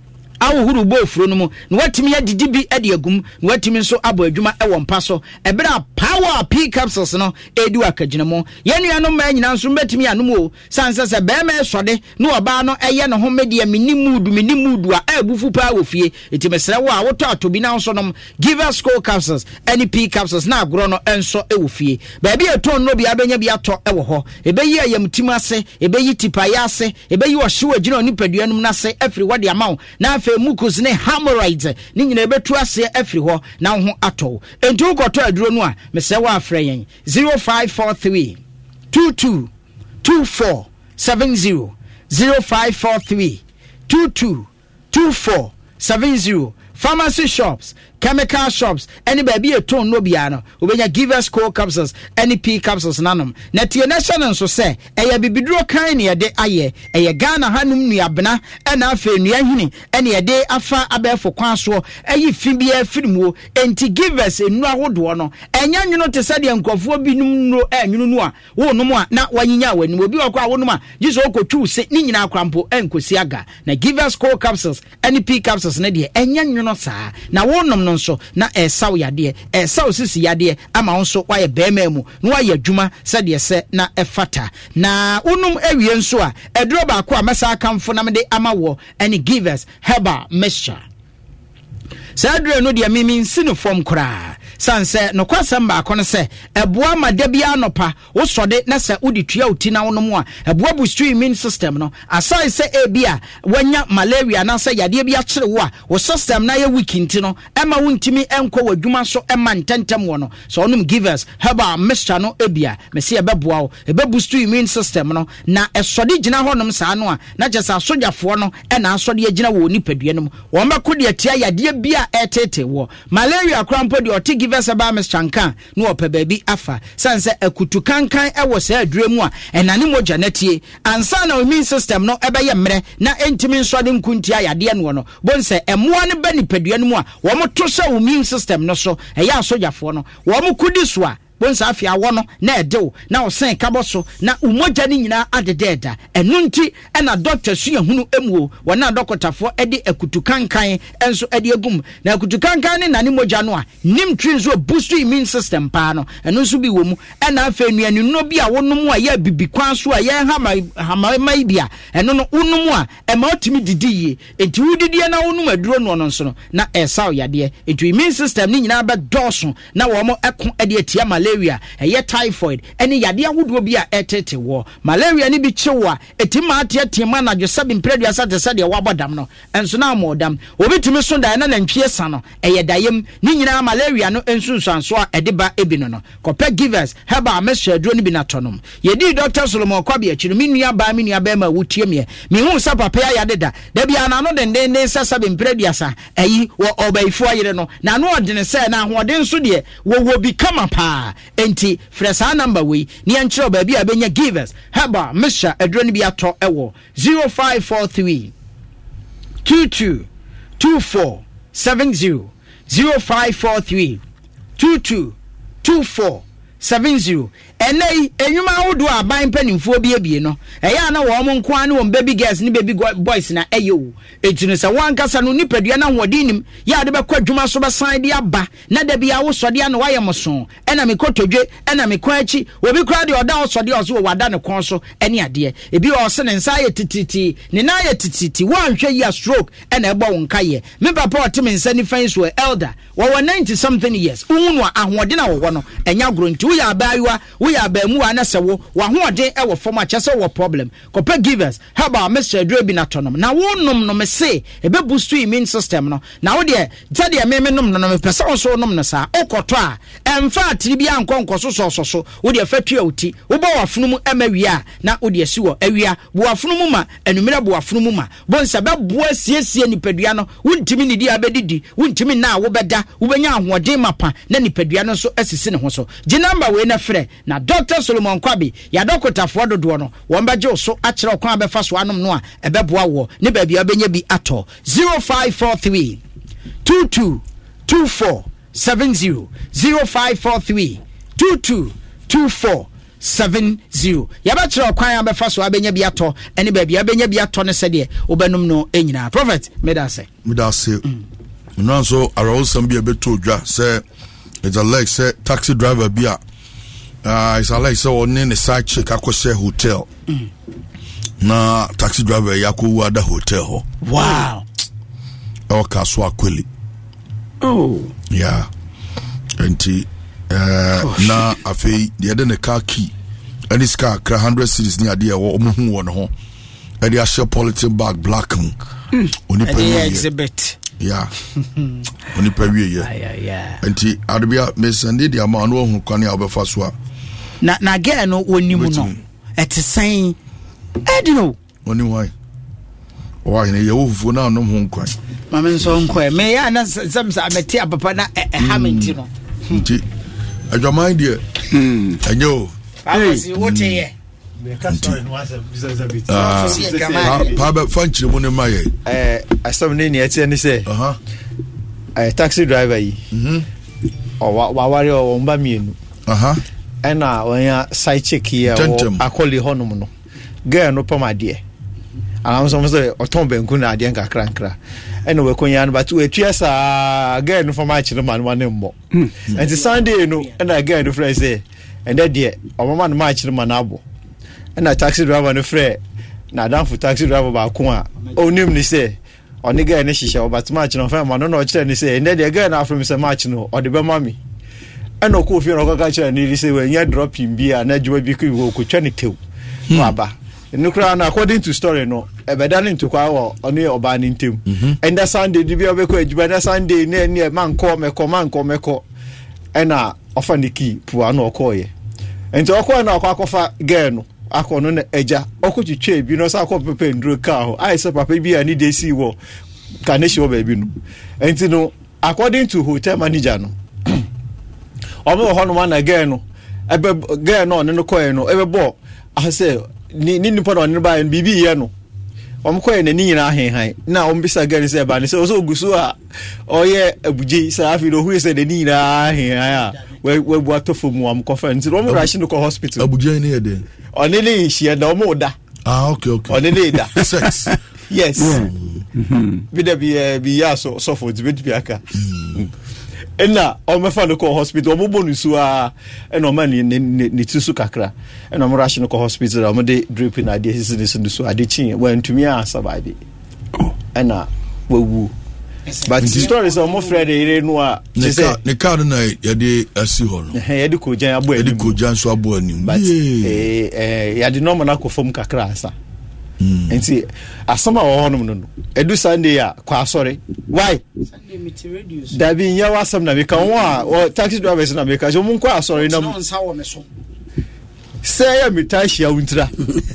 awo huru bo furo no mu na watimi ya didi bi ade agum na watimi nso abo adwuma e wo mpa so ebra power P capsules no edu akagina mo yenua no ma nyina nso betimi anom o sanse se be ma esode no oba no eye no ho media minimudu minimudu a abufu pa wo fie etimesere wo a woto atobi na nso nom give us cold capsules any P capsules na agro no enso e wo fie ba bia eton no bia benya bia to e wo ho ebeyi ayamtim ase ebeyi tipaya ase ebeyi wo hyewa agina oni padua num na ase afiri wode amaw na mukus ne hemorrhoids ni nyina betu ase afiri ho na ho ato enti ukoto aduro no a mese wa afre yen zero five four three two two two four seven zero zero five four three two two two four seven zero pharmacy shops chemical shops any baby a tone no biano ubenya Givers cold capsules any P capsules nanom na tie national so say eya bibiduro kan ne de aye eya Ghana hanum nuabena na afa nuahini ene de afa abefo kwaso eyi fibia firimuo enti Givers enu ahodo no enya nwuno te sade nkofo binum no enwuno no a wo nom a na wanyinya wani obi wakwa wo nom a jiso okotwu se ni nyina akrampo enkosi aga na Givers cold capsules any P capsules ne de enya nwuno saa na wo nom no nso na esaw yade esaw sisi yade ama nso waye bema mu no waye adwuma sade se na efata na unum ewie nso a edro ba ko amasa akamfo na mede ama wo any Givers herbal mixture sadre no dia mimi nsino form kra sanse no kwasam ba kono se eboa madabia anopa wo sode na se udi tua uti na wono mu a eboa boost immune system no asai se ebia wanya malaria na se yade bia kire wo a wo system na ye weak nti no ema wontimi enko wadwuma so ema ntentem wo no so onum Givers herbal mixture no ebia me se ebeboa wo ebe boost immune system no na esode gina honom saa no a na jesa sojafo no e na asode agina wo nipadua no wo mbakodi atia yade bia etete wo malaria krampo de oti Givers ba meshanka no opa baby afa sanse akutu kankan e wo sa aduremu a enane moja natie ansa na immune system no ebe ye mre na entimi nsode nkuntia yade no no bonse emoa ne ba nipadua no mu a wo moto sha immune system no so eya asojafo no wo mokudi so a bonsa afia wono na edew na osen kaboso na umoja ni nyina adededa enu nti na doctor su yehunu emuo wona dokotafo ede akutukankan enso ede agum na akutukankan ne nani moja no a nim twinzo boost immune system pa no enu so bi wo mu na afa nuanu no bi a wonom a ya bibikwan so a ya hama hama mai bia enu no unum a e ma otimi didiye enti wudidie na wonum aduro no no so na esaw yade enti immune system ni nyina ba doso na wo mo ekon ede atia malaria eye typhoid eni yade ahodo bi a etete wo malaria ni bi chewa etima ate atima na dwesebe mpredua sate sade wabodam no enso na amodam obitimi so da na nantwie sa no eye dayem ni nyina malaria no ensunsanso a ede ba ebi no no kope Givers heba mesha duro ni bi natonom yedi Doctor Solomon Kwabi achiru mi nua ba mi nua ba ma wutie me mi hu sa papa ya yade da da bia na no den den den sasabe mpredua sa eyi wo obaifo ayere no na no odene se na ahoden so de wo wo bi kama pa enti fresa number we ni anchiro ba bia benya Givers heba mesha aduro ni bi ato ewo zero five four three two two two four seven zero zero five four three two two two four seven zero enei enyuma wodo aban panimfo bi ebie no eya na wo mo nko ane wo baby girls ni baby boys na eyo etunu se wankasa no nipadua na hodinim ya de be kwadwuma so be san de aba na da bia wo sode ane waye moso ena me kotodwe ena me kwa achi obi kra de oda wo sode oso wo wada ne kon so ene ade ebi o se ne nsa ye tititi ne na ye tititi wanhwe ya stroke ena ebo wo nkaye me papa otime nsa ni fan so elder wo ninety something years unu ahode na wo no enya gronti wo ya abayiwa ya ba mu ana sewo wa hoden e wo fom a chese wo problem kope Givers haba Mister Drebi na tonom na wonom no me se e be boost immune system no na wo de tade me me nom no me pese wo so nom no sa okoto a emfa atiri bia nkonko so so so wo de fatua uti wo ba wafunu mu emawia na wo de asi wo awia bo wafunu mu ma enumere bo wafunu mu ma bonsa be bo asiesie nipadua no wontimi ni di abedidi wontimi na wo beda wo benya ahoden mapa na nipadua no so asisi ne ho so gi number we na frɛ na Doctor Solomon Kwabi ya dokotafo dodo no wo mbaje so akere okwan abefa so anom no a ebeboa wo ne ba bia benya bi ato zero five four three two two two four seven zero zero five four three two two two four seven zero ya ba kere okwan abefa so abenya bi ato ene ba bia benya bi ato ne sede obenum no enyina prophet medase medase no so arawsam bia beto dwa say it's a like say taxi driver bia Uh, it's like so on the side check akose hotel. Mm. Na taxi driver yako wada hotel ho. Wow. Our kaswa kweli. Oh. Yeah. Enti uh oh, na afi the other car key. And this car one hundred cities near there wo omu won ho. And they share polythene bag black mu. Oni pe exhibit. Yeah. Oni pe wie ye. Yeah yeah. Enti adobia me send the amount wo hu kwane obefa so a. Na na ge no woni mu no etesen edino woni why why ne ye wo fufu na no ho nkwan Mama so nko me ya na some say meti papa na hamenti no nti adwaman de mm anyo Papa what here me ka story no asa bisa bit pa ba fanchire mu ne maye eh asam ne ne ati ne say aha eh taxi driver yi mhm o wa ware o mba mienu aha ena onya side check here o akoli honum no girl no pamade am so so oton benku na ade nka krankra ena we konya no but we tua sa girl no fama chi no man man mmo and Sunday no ena girl no friend say and that there o mama no ma chi no man abo ena taxi driver no friend na dan fu taxi driver ba ko a onim ni say oni girl ne shisha o but match no friend man no no kire ni say and that there girl na from say match no o de be mami ena ko fi no ka ka kire ni say we nya dropping bia na djuma bi ku ko twa ni tew aba nukra na according to story no ebedani to kwa wo oni oba ni ntem and that Sunday di bia obekọ adjuma that Sunday na ni man ko meko man ko meko ena ofa ni ki pu ana okoye enti okoye na akwa akofa girl no akọ no na eja okotwetwe bi no sa akọ pepe ndro ka ho ai se papa bi ani dey see wo ka ne shi wo ba bi no enti no according to hotel manager no omo ho no man na girl no ebe girl no ne no koye no ebe bo I say ni ni nipa no ne ba bibi ye no omkoye na ni nyina ahenhan na ombisa girl say ba ne say so gusu a oye abuji say afi no hu say de ni nyina ahenhan a we we bu atofo mu am conference ro mo rush no ko hospital abuji ni ye de oni le shi da omo da ah okay okay oni le da sex yes mhm bi da bi bi ya so so for debate bi aka ena o me fa no ko hospital o bo nusu a ena o ma ni ni tisu kakra ena o rush no ko hospital o mo de drip na de sisi nisu nisu ade chin we ntumi a survive ena wewu but the story is o mo friend ire no a say ne card na ya de asi ho no eh ya de ko jan abo ani ko jan so abo ani but eh eh ya de no mo na ko fom kakra asa Mm. Enti asama wo hono no edu Sunday ya kwa sorry why Sunday meet reduce da bi nya wasam na meka won a taxi drivers na meka so mun kwa sorry na no nsa wo me so say ya mitashi ya untra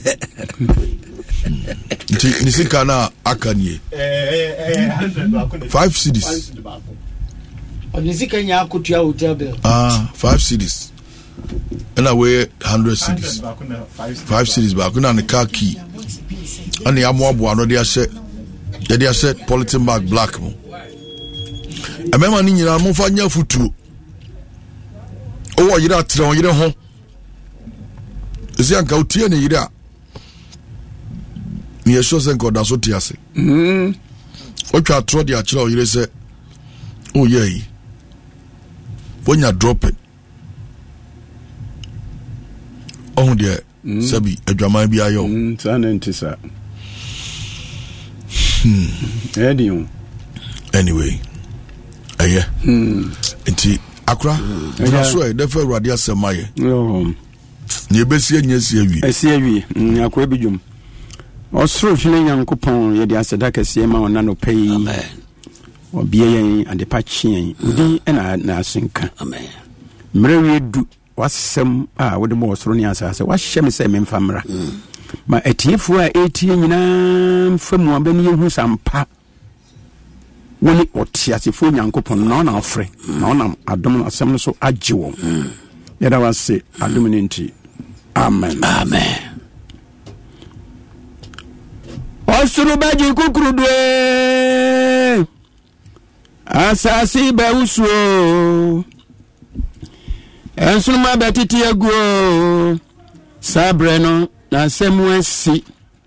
nti nisika na akanie eh eh five cities onisika nya akotua hotel bill ah five cities and away one hundred cities five cities back na the car key and the amoabo ano they say they say polythene bag black mo e mema ni nyina mo fa nya futuro o wo yira atre o yire ho ezi anka utie ne yira ni yeso se nko da so tiase mm o twa atro de akire o yire se o ye yi wonya drop it on de sabi adwaman bi ayo mm sana ntisa hmm edion anyway aye hmm enti akra na so e defa urade asemaye oh ni ebesi anya si awi esi awi akwa bidwum osoro hwene Nyankopɔn ye de aseda kase ma ona no pay amen obie yen ade pa chien udi na na asenka amen mrewe du wasem a wode mo osoro ni asase wahye me se memfa mra ma etiefo a etie nyina famu abani yehu sampa woni otiasefo Nyankopɔn na ona ofre na ona adom asem no so agye won yada wase adom ni nti amen amen osoro baji kukurudwe asasi ba usuo ensuma betiti aguo sabreno na semwesi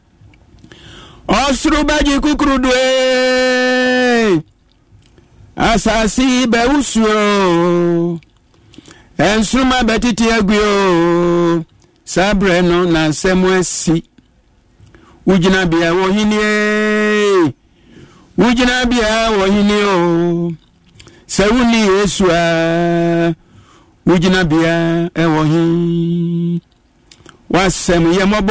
osoro baji kukurudwe asasi ba usuo ensuma betiti aguo sabreno na semwesi ujina bia wohinie ujina bia wohinio sawuni Yesua ujina bia ewohi wasem yemobo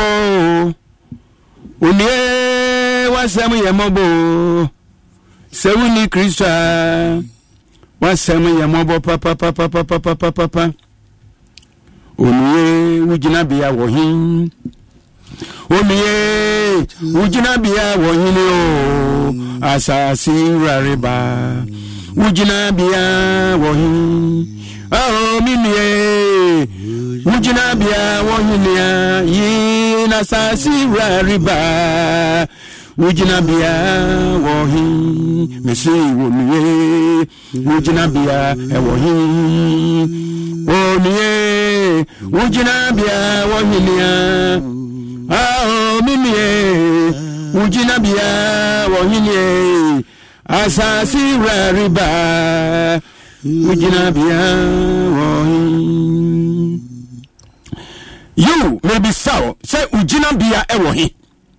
unie wasem yemobo sawuni Kristo wasem yemobo papa papa papa papa papa unie ujina bia wohi Omiye ujina biya wohini o asasi rariba ujina biya wohini oh mimiye ujina biya wohini ya yin asasi rariba ujina biya wohini mesi womiye ujina biya wohini omiye ujina biya wohini ya ah mimiye ujina biya wohini asasi rariba ujina biya wohini you maybe so say ujina biya e wohini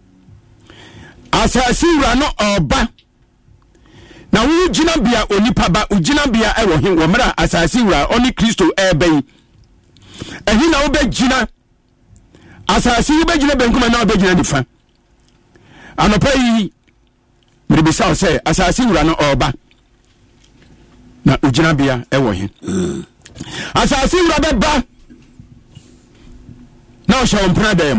asasi rano oba na ujina biya onipa ba ujina biya e wohini wo mra asasi ra oni Kristo ebe ehi na obe jina asasi be jina benkuma na obe jina nifa anopa yi mribisa say asasi wura no oba na ujina bia e wo he asasi wura be ba na o shawo mpra dem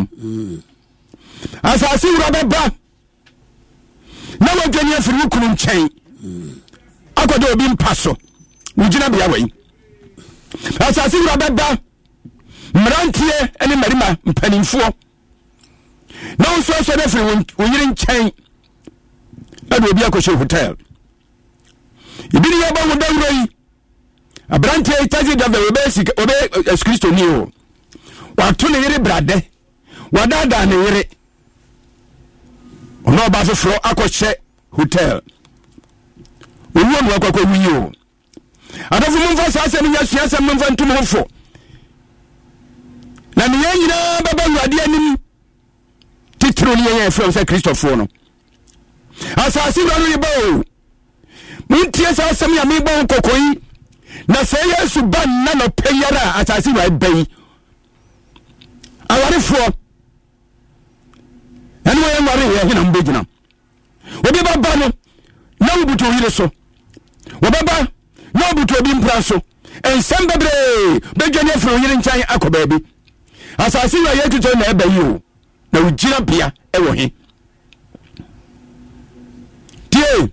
asasi wura be ba na wo gani afiri ukunu nchen akodo obi mpaso ujina bia we asasi wura be ba mrantie ene marima mpanimfo na wo so so de firi wonyire nchen ade obi akoshe hotel ibiri ya bawo dawro yi abrantie tazi da we basic obe Kristo ni o wato ne yire brade wadada ne yire ono ba foforo akoshe hotel owo no akokwa wiyi o adafu mumfa sase ni yasua se mumfa ntum hofo na ni nyina baba wade anim titro ni yen efro se Christopher no asasi ro ni bo muntie sa asem ya me bo kokoyi na se Yesu ban na no peyara asasi ro bai aware fo enu yen ware ye hina mbegina obi baba no na ubuto yire so obaba na ubuto bi mpra so ensem bebre bedwane efro yire nchan akoba bi asasi wa yetu to na eba yi o na ujina bia e wo he tie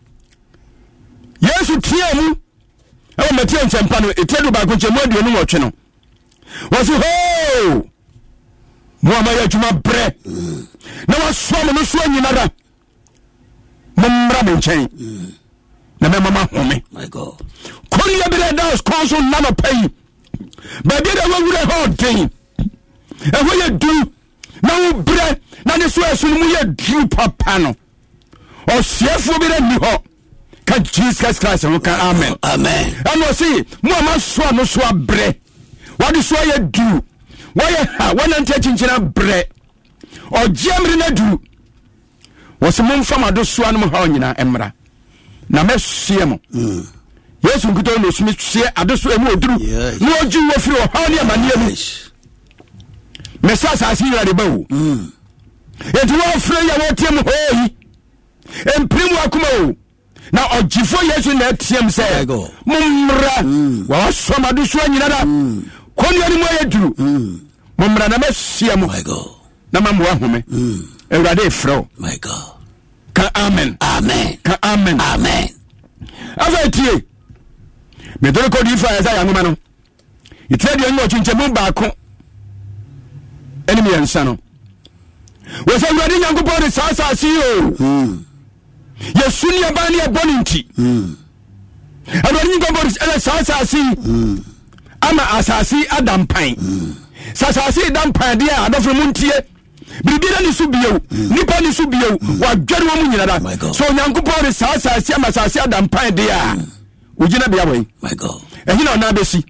Yesu tie mu e wo metie nchempa no etedu ba ko chemu aduonu nwotwe no wo so ho mo amaya juma bre na waso mo no so anyinara mo mra mo nchen na me mama home my god koni ya bele das konso na no pay ba bi da wo wure ho den e ho ye du na wo bre na ne so asu mu ye du papa no o siefo bi da ni ho ka Jesus Christ ho ka amen amen ano si mo ma so no so bre wadi so ye du wo ye ha wona ntia chinchina bre o jemri na du wo se mo mfa mado so anu ha onyina emra na mesie mo Yesu nkito no sumi sie adoso emu oduru no oju wo firi o ha ne amane emu mesasa asira de bawo mm etu wo firi ya wo tiem hoyi emprimu akuma o na ogifo Yesu na tiem se mumra wa somado so anyina da koni ani mo yeduru mumra na mesie mo na mamu ahome ewrade fro my god ka amen amen ka amen amen afatie me dole ko di fa ya ya ngoma no itre de nyo chinchemu ba ko enemy yansa no we say ewrade nyankopon de sasa si o Yesu ni abani aboninti ewrade nyankopon de sasa si ama asasi adampan sasasi dampan dia adofre muntie bibira ni subio nipa ni subio wa dwere wo munyina da so nyankopon re sasasi ama sasasi adampan dia ugina bia boy my god ehina na besi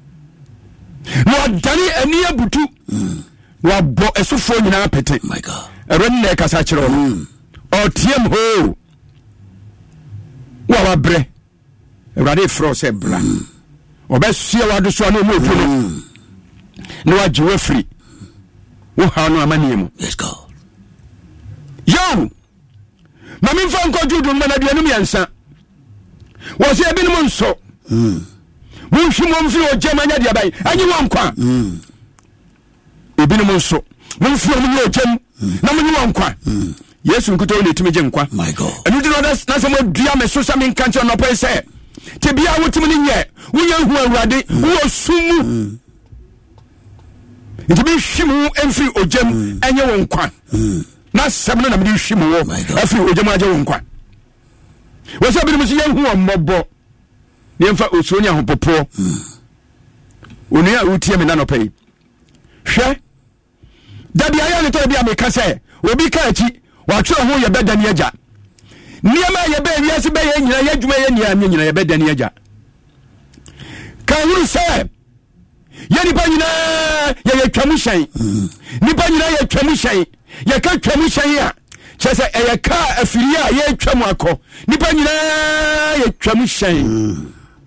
no dani ani abutu wa bo esofo nyina pete my god eren na kasa kire o tiem ho wa wa bre ewrade fro se bra obesia wa do so na mo otu no no wa jiwe free wo ha no amani mu let's go yo mami mfa nko judu mana duanu miansa wo se ebi no nso mm mun hwimo mfi o jema nya dia bai anyi wo nkwa mm ebi no nso momfiri ɔmo nyɛ ogyam na monye wɔn nkwa yesu nkuto wo letumi gye nkwa ɛno di no na sɛ modua me so sɛ menka nkyɛ ɔnɔpɛ sɛ te bia wotumi no nyɛ wonya hu awurade wowɔ sum mu nti menhwe mu ɛmfiri ogyam ɛnyɛ wo nkwa na sɛm no na mede hwe mu wɔ afiri ogyam agye wo nkwa wɔ sɛ binom so yɛhu wɔ mmɔbɔ ne yɛmfa osuo ne ahopopoɔ onua a wotie me na nɔpɛ yi hwɛ da bia yɛ ne tɔ bia meka sɛ obi ka akyi wɔatwerɛ ho yɛ bɛda ne agya nneɛma a yɛbɛ wiase bɛyɛ nyina yɛ adwuma yɛ nneɛma nyina yɛ bɛda ne agya ka huru sɛ yɛ nipa nyinaa yɛyɛ twam hyɛn nipa nyinaa yɛ twam hyɛn yɛka twam hyɛn a kyerɛ sɛ ɛyɛ kaa afiri a yɛtwam akɔ nipa nyinaa yɛ twam hyɛn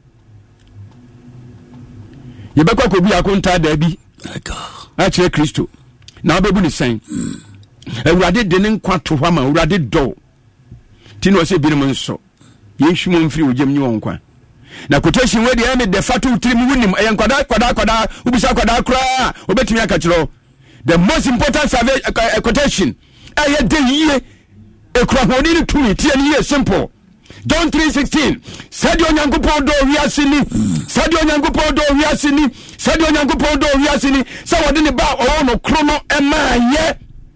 yɛbɛkɔ akɔbu akontaa daabi akyerɛ kristo na wobɛbu ne sɛn awurade de ne nkwa to hɔ ama awurade dɔ ti na ɔsɛ binom nso yɛnhwi mu mfiri ogyam nye wɔn nkwa na quotation wei deɛ ɛme de fa to tiri mu wonim ɛyɛ nkwadaa kwadaa kwadaa wobisa kwadaa koraa wobɛtumi aka kyerɛ the most important survey uh, quotation ɛyɛ de yie ekura hɔni ne tumi tie ne yie simple John three sixteen sɛdeɛ onyankopɔn dɔ wiase ni sɛdeɛ onyankopɔn dɔ wiase ni sɛdeɛ onyankopɔn dɔ wiase ni sɛ wɔde ne ba ɔwɔ no koro no ɛmaa yɛ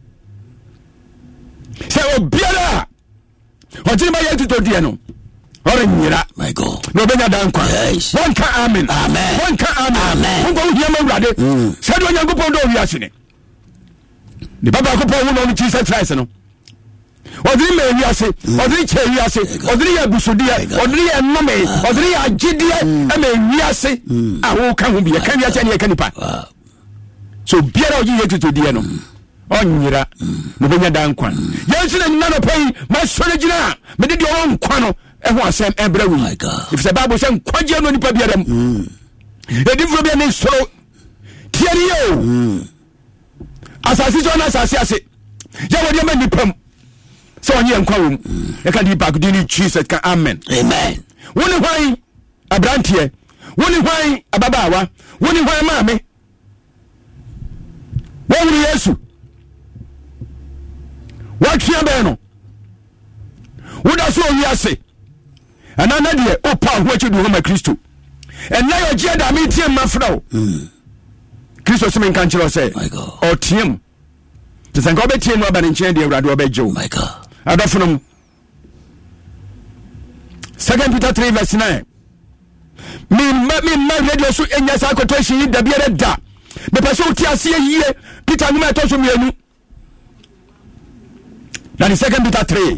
sɛ obiara ɔgyene ba yɛ titodiɛ no ɔrenyera na ɔbɛnya da nkwa wɔnka amen wɔnka amen wonkɔ wohiama awurade sɛdeɛ onyankopɔn dɔ wiase ni ne ba baakopɔn wo no no Jesus Christ no ɔdiri mɛ wiase ɔdiri kyɛ wiase ɔdiri yɛ abusudeɛ ɔdiri yɛ nnome ɔdiri yɛ agyideɛ ɛmɛ wiase a wɔka ho bi yɛka wiase ne yɛka nipa so biara ɔgye yɛ titodiɛ no ɔnyera na ɔbɛnya da nkwa yɛnso na nyina nɔpɛ yi masɔre gyina a mede deɛ ɔwɔ nkwa no ɛho asɛm ɛbrɛ wo yi ɛfisɛ bible sɛ nkwagyeɛ no nipa biara mu ɛdiforo bia ne soro tiɛne yɛ o asase sɛ ɔna asase ase yɛ wɔdeɛ ma nipa mu sɛ ɔnyɛ nkwa wɔ mu ɛka de baako di ne Jesus ka amen amen wo ne hwan abranteɛ wo ne hwan ababaawa wo ne hwan maame wɔhunu Yesu wɔatwea bɛɛ no woda so owiase ɛna na deɛ wopa ho akyi du hɔ ma Kristo ɛnna yɛ ɔgyeɛ da metie mma frɛ wo Kristo sɛ menka nkyerɛ sɛ ɔteam nti sɛ nka wobɛtie no aba ne nkyɛn deɛ awurade wɔbɛgye wo adɔfonom Second Peter three verse nine me me ma radio so enya sa quotation yi da biara da me pɛ sɛ wotie ase yie Peter nwoma ɛtɔ so mmienu that is Second Peter three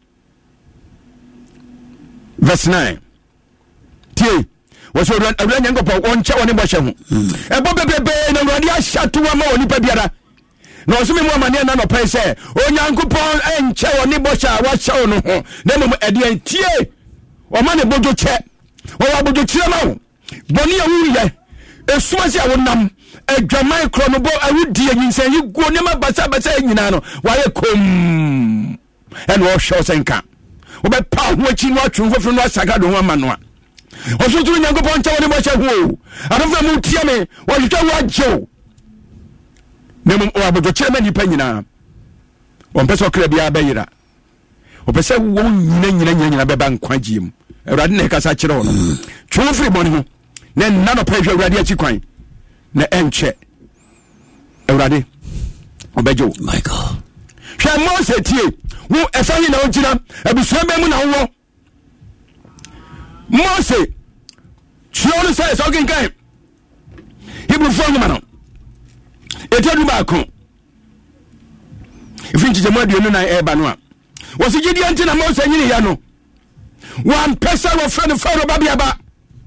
verse nine tie wɔsɛ awurade nyankopɔn wɔnkyɛ wɔ ne bɔhyɛ ho ɛbɔ bebrebe na awurade ahyɛ to ama wɔ nipa biara na ɔsome mu amane na nɔpɛ sɛ onyankopɔn ɛnkyɛ wɔ ne bɔhyɛ a wahyɛ wo no ho na mmom ɛdeɛ ntie ɔma ne bodwo kyɛ ɔwɔ abodwo kyerɛ ma wo bɔne a woyɛ ɛsuma sɛ a wonam adwaman korɔ no bɔ awodie nyinsɛn yi guo nneɛma basabasa nyinaa no wayɛ kom ɛna ɔhwɛ wo sɛ nka wobɛpa ho akyi no atwe mfoforo no asaka do ho ama no a ɔsotoro nyankopɔn nkyɛ wɔ ne bɔhyɛ ho adɔfo mu tie me wɔhwehwɛ wo agye wo na mmom ɔwɔ kyerɛ ma nipa nyinaa ɔmpɛ sɛ ɔkra biara bɛyera ɔpɛ sɛ wo nyina nyina nyina nyina bɛba nkwagyeɛ mu awurade na ɛkasa kyerɛ wo no twe wo firi bɔne ho na nna nɔpɛ hwɛ awurade akyi kwan na ɛnkyɛ awurade ɔbɛgye wo hwɛ Mose tie wo ɛfa yi na wogyina abusua bɛ mu na wowɔ Mose kyerɛ no sɛ sɛ wokenkan Hebrifoɔ nwoma no ɛtɛdu baako ɛfiri nkyekyɛmu aduonu na ɛba no a wɔse gyedeɛ nti na Mose nyine ya no wampɛ sɛ wɔfrɛ no Farao babeaba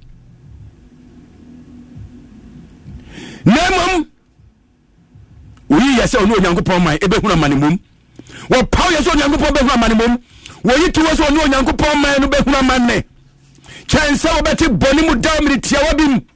na mmom woyi yɛ sɛ ɔne Onyankopɔn man ɛbɛhunu amane mom wɔpaw yɛ sɛ Onyankopɔn bɛhunu amane mom wɔyi to wɔ sɛ ɔne Onyankopɔn man no bɛhunu amane kyɛn sɛ wɔbɛte bɔne mu da mmere tiawa bi mu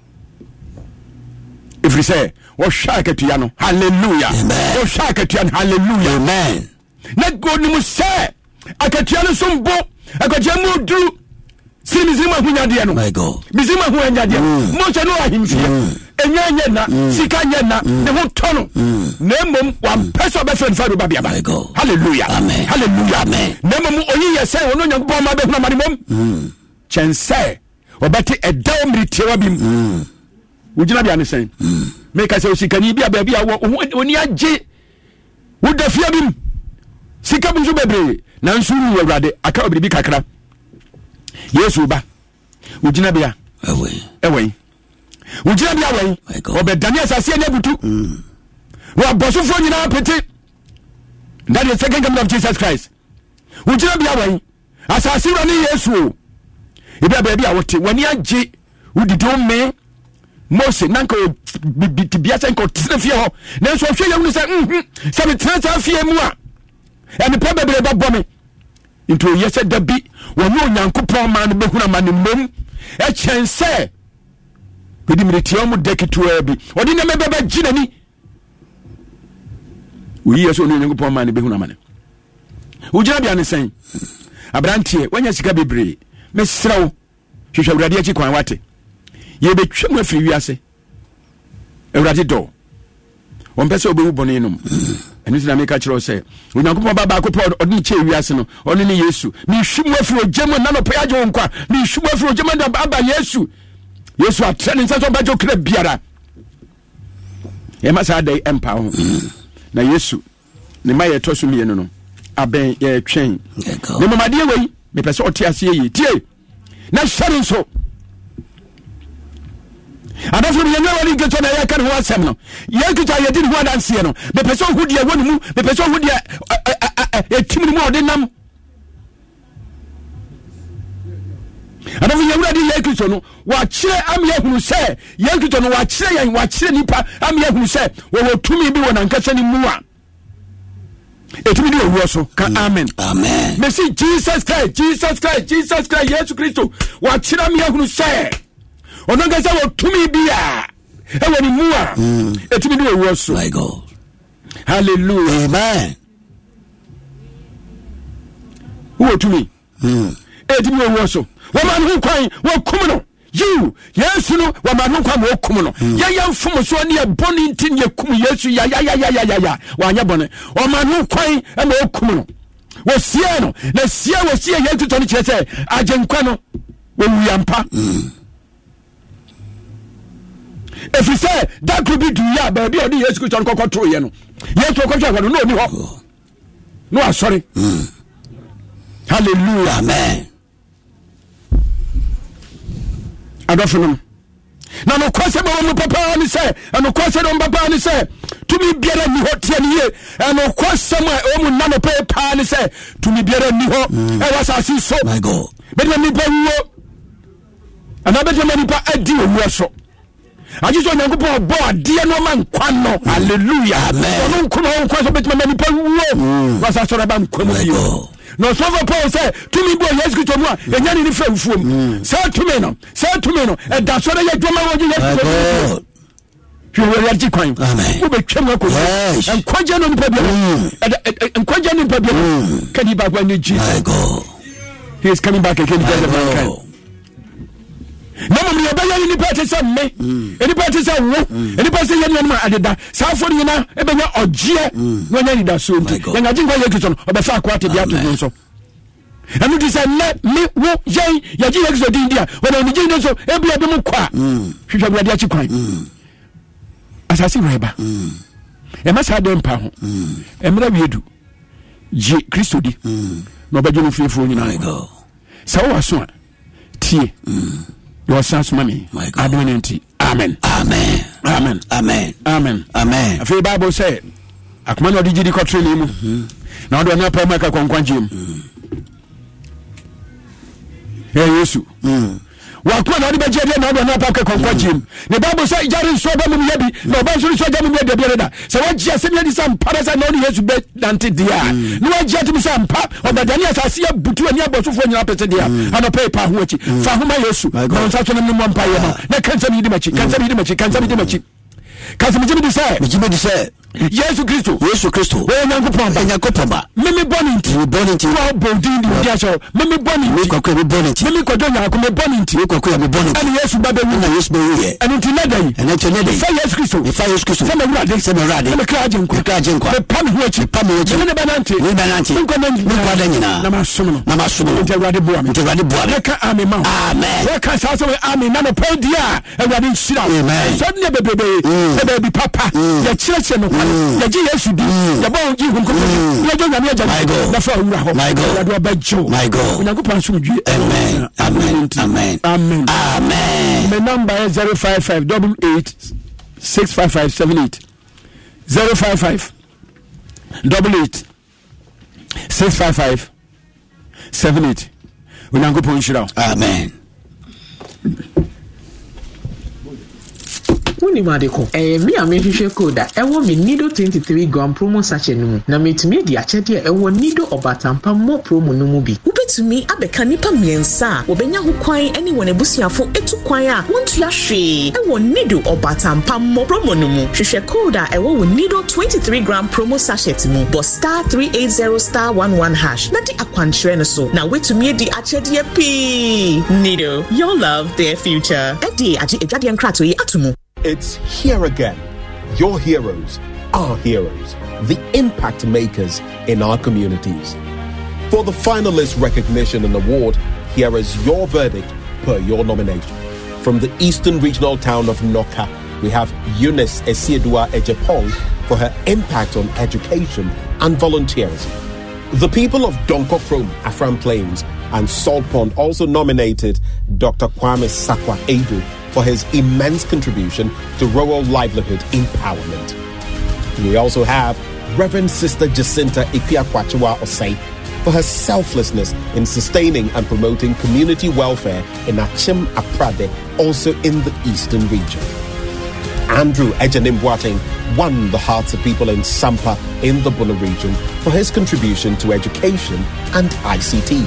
ɛfiri sɛ wɔhwɛ akatua no hallelujah wɔhwɛ akatua no hallelujah amen na gonim sɛ akatua no so mbo akatua mu duru si mizima hunya de no my god mizima hunya de mo so no ahimfie enya nya na sika nya na ne ho tono na mom wa peso be friend fa do ba bia ba hallelujah amen hallelujah amen na mom oyi yese wono nyankopon ma be huna mane mom chense obati edaw mritie wa bim wugina bia ne sen make say osikani bia ba bia oni age wudafia bim sika bunzo bebre na nsuru awrade aka obribi kakra yesu ba wugina bia ewe ewe wugina bia we obedani asase anya butu mm wa bosofo nyina pete that is the second coming of Jesus Christ wugina bia we asase ro ni yesu ibia ba bia wote wani age wudido me Mose nanka bibia senko tsefie ho na so hwe yam no se mhm se me tsatsa fie mu a ene pa bebre ba bɔ me into yese dabi wonu onyankopɔn ma no behuna ma ne mom e kyense bidi mretiom dekitu abi odi na me beba ginani uyi yeso onu onyankopɔn ma ne behuna ma ne ujira bia ne sen abrantie wanya sika bebre mesrawo hwehwe awrade achi kwan wate ye betwa mu afiri wiase awrade do on pese obewu bone nom eni sina meka kire o se onyankopon baba akopɔ odi che wiase no oni ne Yesu mi hwimu afiri ogemu na no pe aje wonkwa mi hwimu afiri ogemu na baba Yesu Yesu atrene nsa so bajo kra biara e ma sa dai empa ho na Yesu ne ma ye toso mi no aben ye twen ne mamade wei me pese o te ase yi tie na hyare nso adafo me nyɛ wali geto na yɛ kan ho asɛm no yɛ geto yɛ di ho adanse no me pese o hudi wonu mu me pese o hudi e timni mu ode nam adafo yɛ wura di yɛ geto no wa kyerɛ am yɛ hunu sɛ yɛ geto no wa kyerɛ yɛn wa kyerɛ nipa am yɛ hunu sɛ wo wo tumi bi wɔ nankasa ni mu a etumi di owo so ka amen amen me see Jesus Christ Jesus Christ Jesus Christ Yesu Kristo wa kyerɛ am yɛ hunu sɛ onanga sa wo tumi bia e woni mu a etumi di owo so my god hallelujah amen wo tumi mm etumi owo so wo man hu kwan wo kum no you Yesu no wo man hu kwan wo kum no ya ya mfom so ne boni ntin ye kum Yesu ya ya ya ya ya ya wa anya bone wo man hu kwan e ma wo kum no wo sia no na sia wo sia ye tuto no kire se agenkwa no wo wuyampa mm if you say that could be do ya baby odi Yesu Kristo nkoko tro ye no Yesu kokko twa no ni ho no ah sorry mm hallelujah amen adofo na no kwase ba wo papa ni say no kwase do papa ni say tumi biara ni ho tie ni ye no kwase ma o mu na no papa ni say tumi biara ni ho e wasa si so my god be ni pa wo ana be ni pa adi wo so ajiso nyankopon bo ade no man kwa no hallelujah amen ono nkono nkwa so betima mani pa wo wasa so raba nkwa mu bio no so for Paul say tumi bo Yesu Kristo mu a enya ni fra fufuom say tumi no say tumi no e da so ye dwoma wo Yesu Kristo hwe we ati kwan wo betwam akọ nkwaje no nipa bia nkwaje no nipa bia kadi ba kwa ni Jesus he is coming back again to mankind no mo ye baya ni pa tese me eni pa tese wo eni pa se ye ni ma adeda safo ni na e benya ogie no nya ni da so nti ya ngaji ngwa ye kiso no obefa akwa te bia to nso enu di se let me wo ye ya ji ye kiso di ndia wona ni ji nso e bia be mu kwa hwehwa bia dia chi kwan asasi reba e ma sa de mpa ho e mra wiedu ji Kristo di no ba jono fefo nyina go sa wo aso a tie your sons mommy adonanti amen amen amen amen amen amen afi bible say akoma no digidi kotre ni mu na odo na pa maka kwankwanjem eh Yesu mm wakwa na odi beje de na odo na pa kwankwanjem the bible say jare so ba mu yabi na oba so so jamu de bi reda se waji asemi adi sam parasa na odi Yesu be dante dia no waji atimi sam pa obadani asase ya butu ani abosofo nyina pete dia ana pay pa ho achi fa ho ma Yesu na nsa so na mu mpa ye no na kansa mi di machi kansa mi di machi kansa mi di machi Kasi mjimi di say. Mjimi di say. Yesu Kristo. Yesu Kristo. We nyangu pamba. Nyangu pamba. Mimi born into. We born into. Wa bodi ndi ndiacho. Mimi born into. Mimi kwa kwa born into. Mimi kwa jonya ako me born into. Mimi kwa kwa me born into. Ani Yesu babe wu. Ani Yesu babe wu. Ani tinada yi. Ani tinada yi. Fa Yesu Kristo. Fa Yesu Kristo. Fa me wurade. Fa me wurade. Me kraje nkwa. Kraje nkwa. Me pam ho achi. Pam ho achi. Mimi banante. Mimi banante. Mimi kwa nani. Mimi kwa nani na. Na masumo. Na masumo. Nti wurade bo am. Nti wurade bo am. Neka amen ma. Amen. Neka sa so amen na no pedia. Wurade nshira. Amen. So ne bebebe. E be bi papa. Ya chire chire no kwa. Ya ji Yesu di. Ya bo ji hu nkomo. Ya jo nyame aja. Na fa wura ho. Wurade obajo. My God. Onyankopɔn asomdwe. Amen. Amen. Amen. Amen. Amen. My number is zero five five eight eight six five five seven eight. zero five five eight eight six five five seven eight. Onyankopɔn nhyira. Amen. Wuni madeko eh mi amehwehwe code e wo me nido twenty-three gram promo sachet no mu na metumi di achede e wo nido obatampa mo promo no mu bi ubetumi abeka nipa miensa obenya ho kwan ene won abusuafo etu kwan a wontu ya hwe e wo nido obatampa mo promo no mu hwehwe code e wo nido twenty-three gram promo sachet mu bo star three eight zero star one one hash na di akwankyere no so na wetumi di achede pi nido your love their future e di agi edwade nkrato yi atumu. It's here again. Your heroes, our heroes, the impact makers in our communities. For the finalist recognition and award, here is your verdict per your nomination. From the Eastern Regional town of Noka, we have Eunice Esiedua Ejepong for her impact on education and volunteerism. The people of Donkokrom, Afram Plains, and Salt Pond also nominated Doctor Kwame Sakwa Edu for his immense contribution to rural livelihood empowerment. We also have Reverend Sister Jacinta Ikwiakwachiwa Osei for her selflessness in sustaining and promoting community welfare in Achim Aprade, also in the Eastern region. Andrew Ejanim Boateng won the hearts of people in Sampa in the Bula region for his contribution to education and I C T.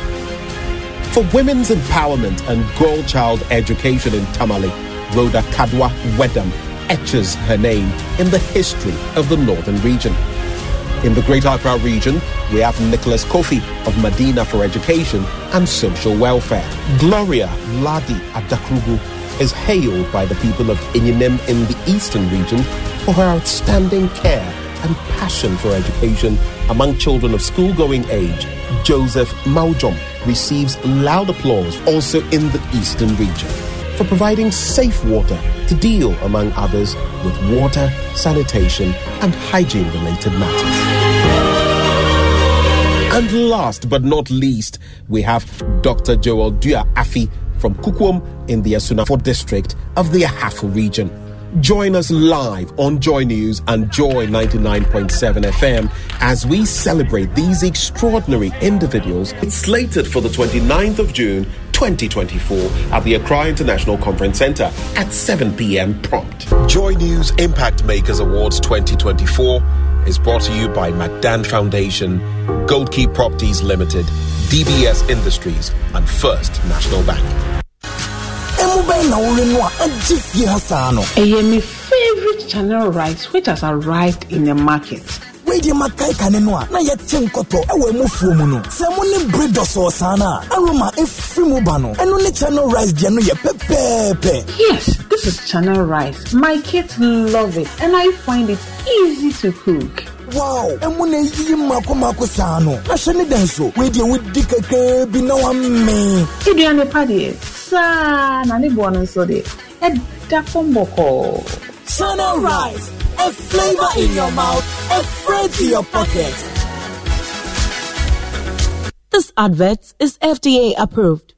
For women's empowerment and girl child education in Tamale, Rhoda Kadwa Wedam etches her name in the history of the northern region. In the Great Accra region, we have Nicholas Kofi of Medina for education and social welfare. Gloria Ladi Adakrugu is hailed by the people of Inyinem in the eastern region for her outstanding care and passion for education among children of school-going age. Joseph Maujom receives loud applause also in the eastern region for providing safe water to deal, among others, with water, sanitation, and hygiene-related matters. And last but not least, we have Doctor Joel Dua Afi from Kukwom in the Asunafo district of the Ahafo region. Join us live on Joy News and Joy ninety-nine point seven F M as we celebrate these extraordinary individuals. It's slated for the twenty-ninth of June twenty twenty-four at the Accra International Conference Centre at seven p.m. prompt. Joy News Impact Makers Awards twenty twenty-four is brought to you by Madan Foundation, Gold Key Properties Limited, D B S Industries, and First National Bank. My favorite channel rice which has arrived in the market. Where the Makai Canenoa, na yet Chenkoto, a Mufumono, Samoni Bredos or Sana, Aroma, a Frimubano, and only channel rice, Janoya Pepe. Yes, this is channel rice. My kids love it, and I find it easy to cook. Wow, and when I see Mako Sano, I shouldn't dance so. Where you with Dick be no one me. Idiane Paddy, San, and a bonus so they a dafomboko. Channel rice, a flavor in your mouth, a friend to your pocket. This advert is F D A approved.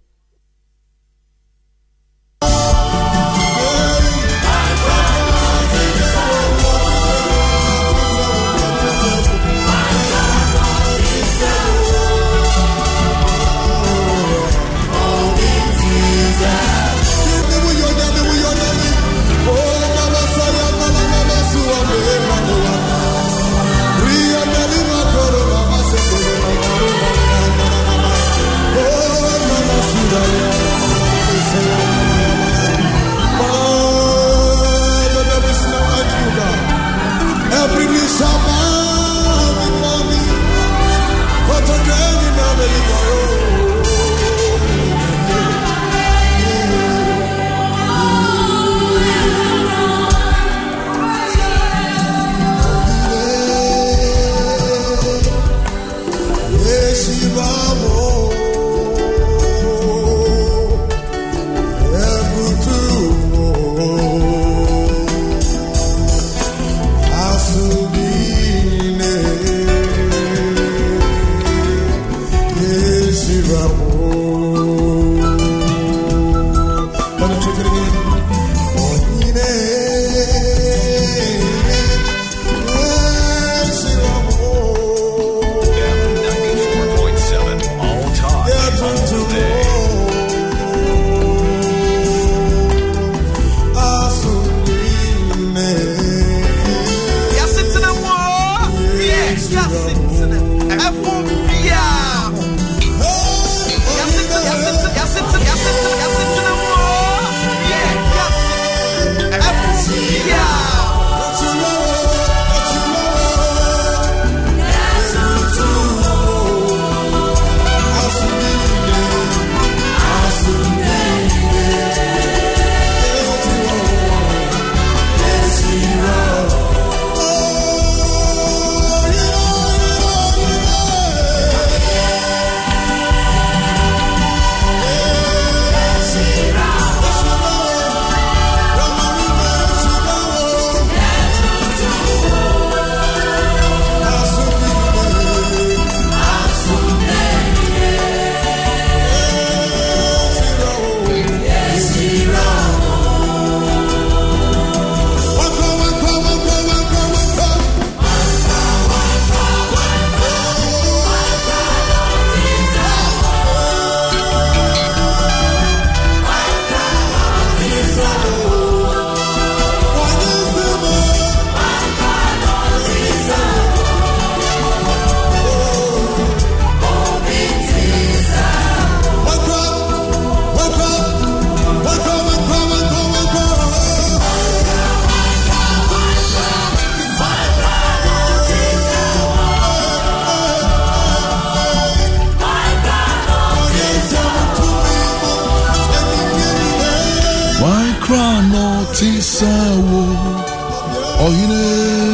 Tisawo Ohine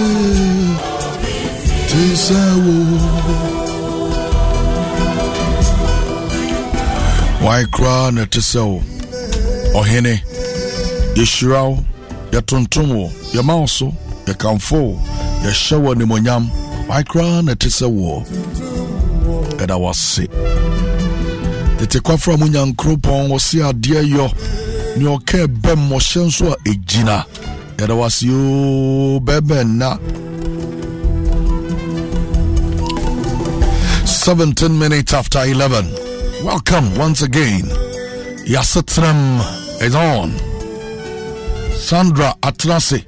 Tisawo Why cry na Tisawo Ohine Yeshirao Yatontomo Yamauso Yakamfo Yashawa Nimonyam Why cry na Tisawo and I was sick. The take from Munyan Cropon was see a dear yo. Your care bem motion so a gina. And I was you bebena. Seventeen minutes after eleven. Welcome once again. Yasatram is on. Sandra Atlasi.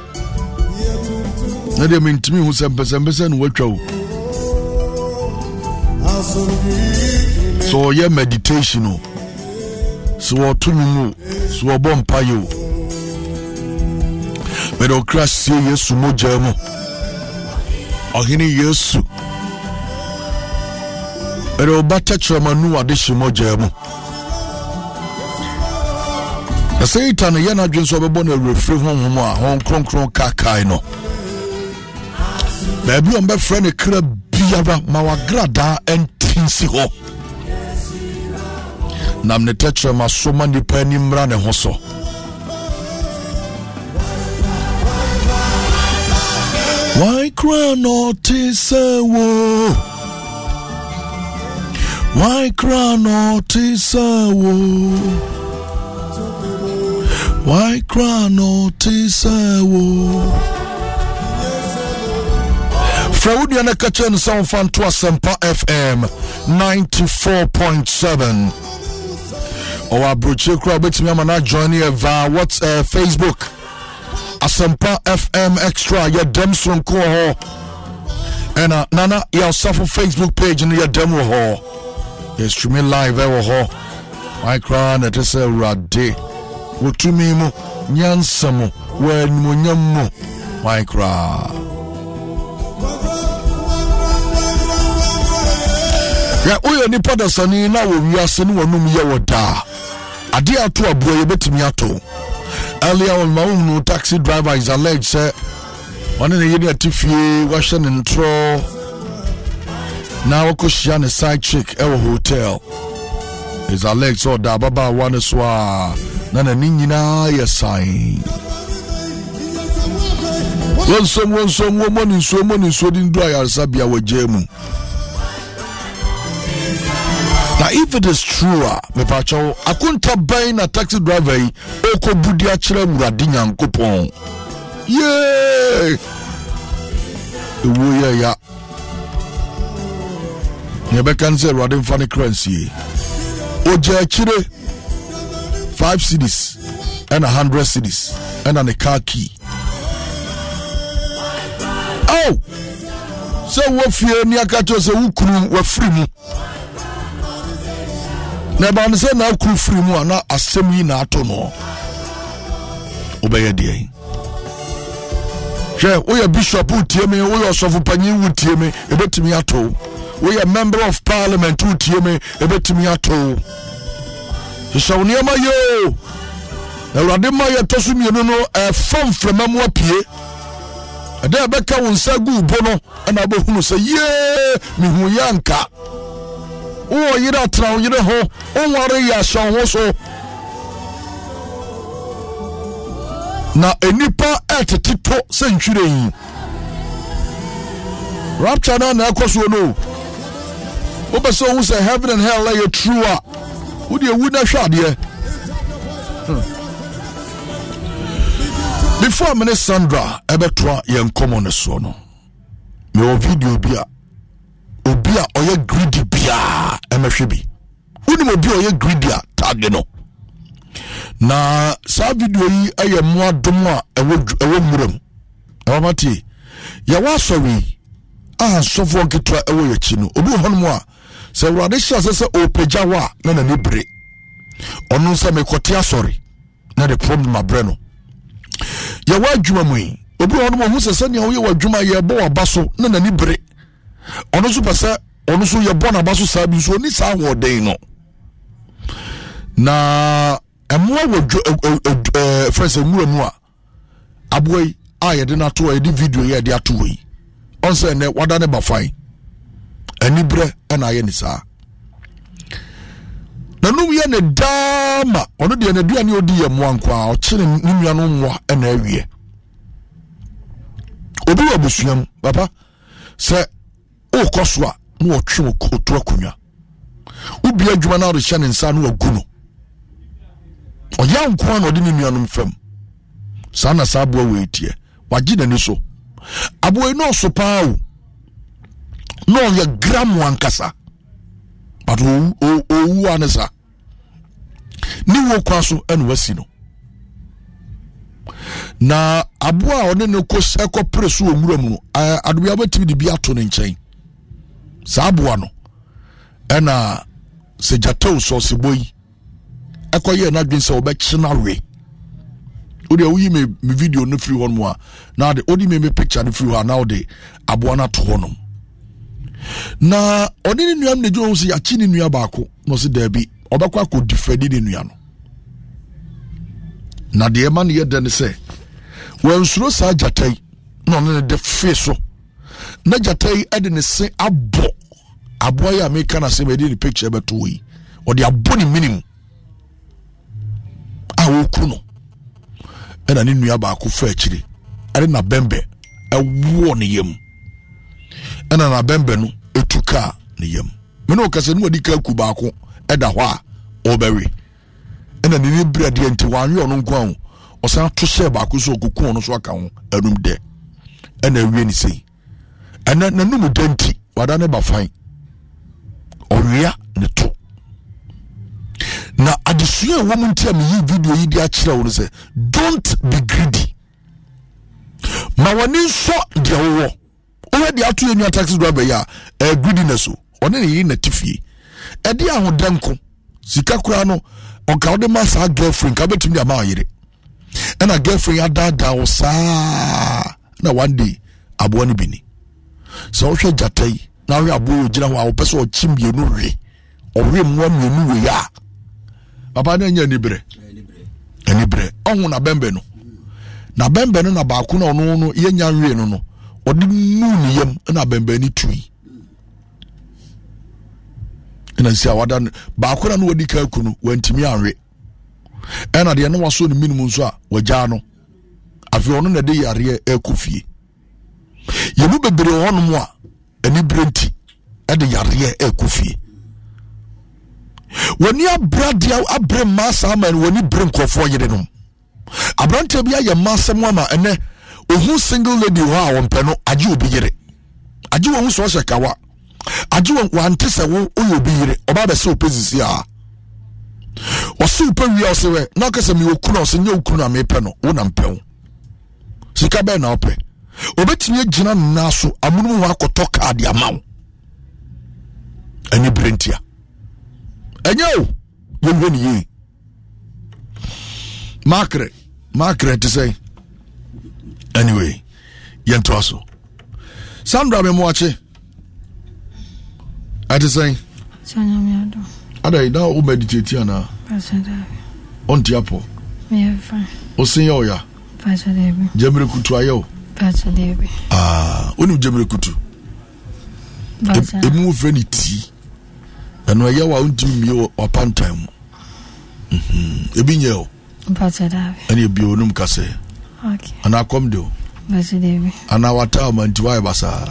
Nadia mean to me who said Bessembesan Wetro. So yeah, meditation. So to me, so bomb payo. But o crash see yes mo jamo. Ohini yesu. But o bata tramanu adishi mo jamo. Na Satan ye na dwen so be bo na refri honhom a hon kronkron kakai no. Na bi on be friend e kra biara ma wagrada entinsi ho. Nam ne tetra masoma nipa ni mra ne ho so. Why cry not tisawo? Why cry not tisawo? Why cry not tisawo? Fraudi and a kitchen sound fan to Asempa F M ninety-four point seven. Or a broche crowd bet me amana join here via what's uh, Facebook. Asempa F M Extra, your Demson ko ho. And uh, Nana, your suffer Facebook page in your demo ho. You're streaming live ever ho. I cry and it is a rade. Wo to me mo nyansamo when mo nyammo. My cry. Ya oyo nipa da sani na wo wiase no wonum ye woda ade ato aboye betimi ato earlier on my own taxi driver is alleged say one in the year atifie washe ne ntro na wakoshia ne side chick e hotel is alleged so da baba one so na na nyina ye sign won som won som wo moni so moni so din do ayarsa bia wajemu. Now, if it is true, me pacho, I couldn't buy a taxi driver. Oko budia chere muradinga nkopon. Yeah. Ewo ya ya. Nyebe kanse radin fani currency. Oje chere five cities and a hundred cities and an a car key. Oh, so what fear ni akato se ukuru wa free mu. Na ba nse na kru free mu ana asem yi na ato no obeye de je we bishop utie me we osofu panyin utie me ebetimi ato we member of parliament utie me ebetimi ato shawni ama yo na urade ma ye tosu mienu no e fam frema mu apie ade abeka wonsa gu bo no na abohunu se ye mihu yanka. Oh, you don't know, you know, oh, worry, ya shall also. Now, a nipa at a tipo century. Rapture and across you know. Oba so who say heaven and hell lay a true up. Would you wouldn't have shot here? Before Minister Sandra, Ebetua, young common sono. Your video be obia oye greedy bia emhwebi woni obi oye greedy a tag no na sa video yi aye mo adom a ewo ewo muram e mati ya wa sorry ah sofo kitwa ewo yachi no obi hono a se wrade sha se opagya wa na na nibre onu se me kotia sorry na the problem abre no ya wa adwuma mu yi obi hono mo hu se se ne wo ye wa adwuma ye bo abaso na na nibre ono so pesa ono so ye bona baso sabi so ni sa wo den no na ɛmoa wɔ friends nwura mu a aboy a yɛde na to yɛde video yɛde ato yi on say ne wada ne ba fine ani bre na ayɛ ne saa na no yɛ ne dama ɔno de ne duane odi yɛ moa nko a ɔkyere ne nua no moa na awie obi wɔ busuam papa sɛ o kɔso a no ɔtwe mo koto akonwa ubi adwuma na ɔde hyɛ ne nsa no agu no ɔyɛ nko a na ɔde ne nua no mfam saa na saa aboa wɔ etie wagye n'ani so aboa no so paa o no ɔyɛ gram wankasa but o o o anasa ni wo kwa so ɛna wasi no na aboa ɔne ne ko sɛkɔ preso omura mu no adobia batimi de bi ato ne nkyɛn saa aboa no ɛna se jatau so se boy ekoye na dwen se obekye na we odi awi me me video no free hon mo a na de odi me me picture no free ho na odi aboa na to honom na odi ni nuam ne jo se ya chi ni nua baako no se da bi obekwa ko defend ni nua no na de ma ne yede ne se wansuro sa jatai no ne de fe so na jatai ade ne se abo aboa ya me kana se me di ni picture beto yi odi abo ni minimum a wo ku no ena ni nua ba ko fa akire ade na bembe ewo ne yam ena na bembe no etuka ne yam me no kase no odi ka ku ba ko eda ho a oberi ena ni ni brade enti wanwe ono nko an osan to share ba ko so okuku ono so aka ho anum de ena wie ni sei ena nanum denti wada ne ba fan oria ne to na adesua wo muntia me yi video yi dia kira wo se don't be greedy ma woni so dia wo o de ato enu taxi driver ya e greediness o one ne yi na tifie e de ahodanko sika kura no o ka de masa girlfriend ka betimi dia ma yire e na girlfriend adada wo saa na one day abo ne bini so hwe jatai na we abo gira ho a wo pese o chimbie no we o we mo mo we ya papa na nya ni bre ni bre ohun na bembe no na bembe no na ba ku na ono no ye nya nwe no no odi nu ni yam na bembe ni tui ina sia wada ba ku na no wadi ka ku no wantimi anwe ena de no waso ni minimum so a wagya no afi ono na de yare ekofie yemu bebre hono mo a ani brenti e de yare ekofie woni abradia abre masa man woni bring crofo yede no abrante bia ye masa mo ama ene ohun single lady ho a won pe no age obi yere age won so se kawa age won wante se wo obi yere oba be se opezisi a wasu pe wi o se we na ka se mi okunu o se nya okunu na me pe no wo na mpe sika be na ope obetimi agina na so amunu ho akoto card amawo ani brentia enyo wo woni yi makre makre to say anyway yento aso Sandra me moache ati say sanya mi ado ada na o meditate ana pasada on tiapo me fa o sin yo ya pasada bi jemre kutu ayo pasada bi ah oni jemre kutu e mu freni ti eno ya wa unti mi o opantam mhm ebi nye o pasada bi ani ebi onum kase okay ana kom de o pasada bi ana wata manti wa basa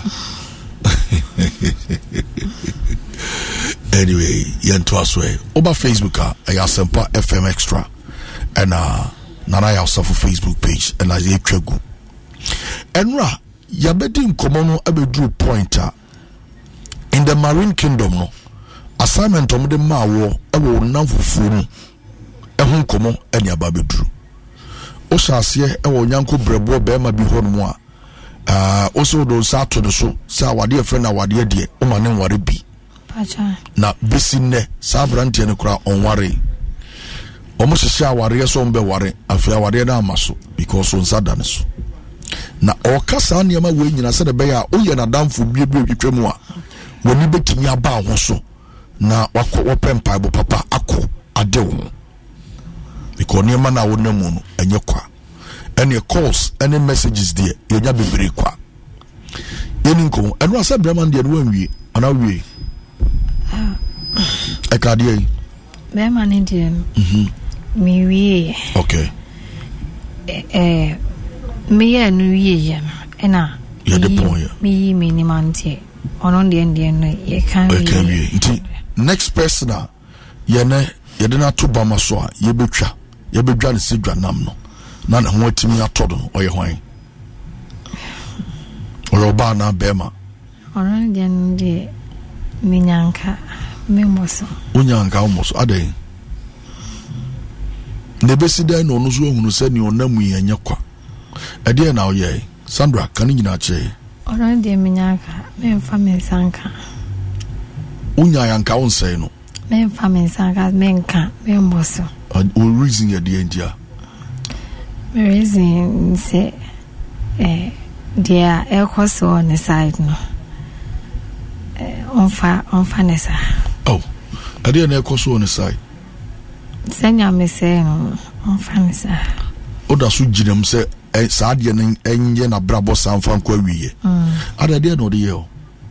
anyway yento aswe oba Facebook a ya sempa F M extra and uh nana ya so for Facebook page and as ye twegu enra ya bedi nkomo no abedru pointer in the marine kingdom no assignment om de mawo e wo nanfufu no e ho nkomo eni ababedru o shaase e wo nyanko brebo be ma bi ho no a ah oso do sa to do so sa wade e fe na wade de o ma ne nware bi pacha na besine sa brante ne kura onware omo hye aware so mbe ware afi aware na amaso because on sadane so na okasa ne ma we nyina se de be ya o ye na damfo bie bie twetwemu a woni betimi aba ho so na wakọ wopempa bo papa akọ ade wo because niema na wona mu no enye kwa any calls any messages there yenya bebre kwa yeni nko eno asa Breman de no anwie ana wie e ka de Breman de mhm mi wie okay eh me ya no wie ya na ya de point mi mi ni mantie ono de de no ye kan wie nti next person a ye ne ye de na to ba maso a ye betwa ye bedwa ne se dwanam no na na ho atimi atodo no oye hwan oyo ba na bema ono de de minyanka memoso unyanka omoso adai ne besida no no so hunu se ni onamu yenya kwa ade na oye Sandra kan nyina che ono de minyanka me fa me sanka unya yanka onse no me fa me sanka me nka me moso o reason ya de ndia me reason se eh dia e koso on the side no eh on fa on fa nesa oh ade na e koso on the side senya me se no on fa nesa oda so ginam se sa ade na enye na brabo sanfa kwa wiye ade ade no de ye o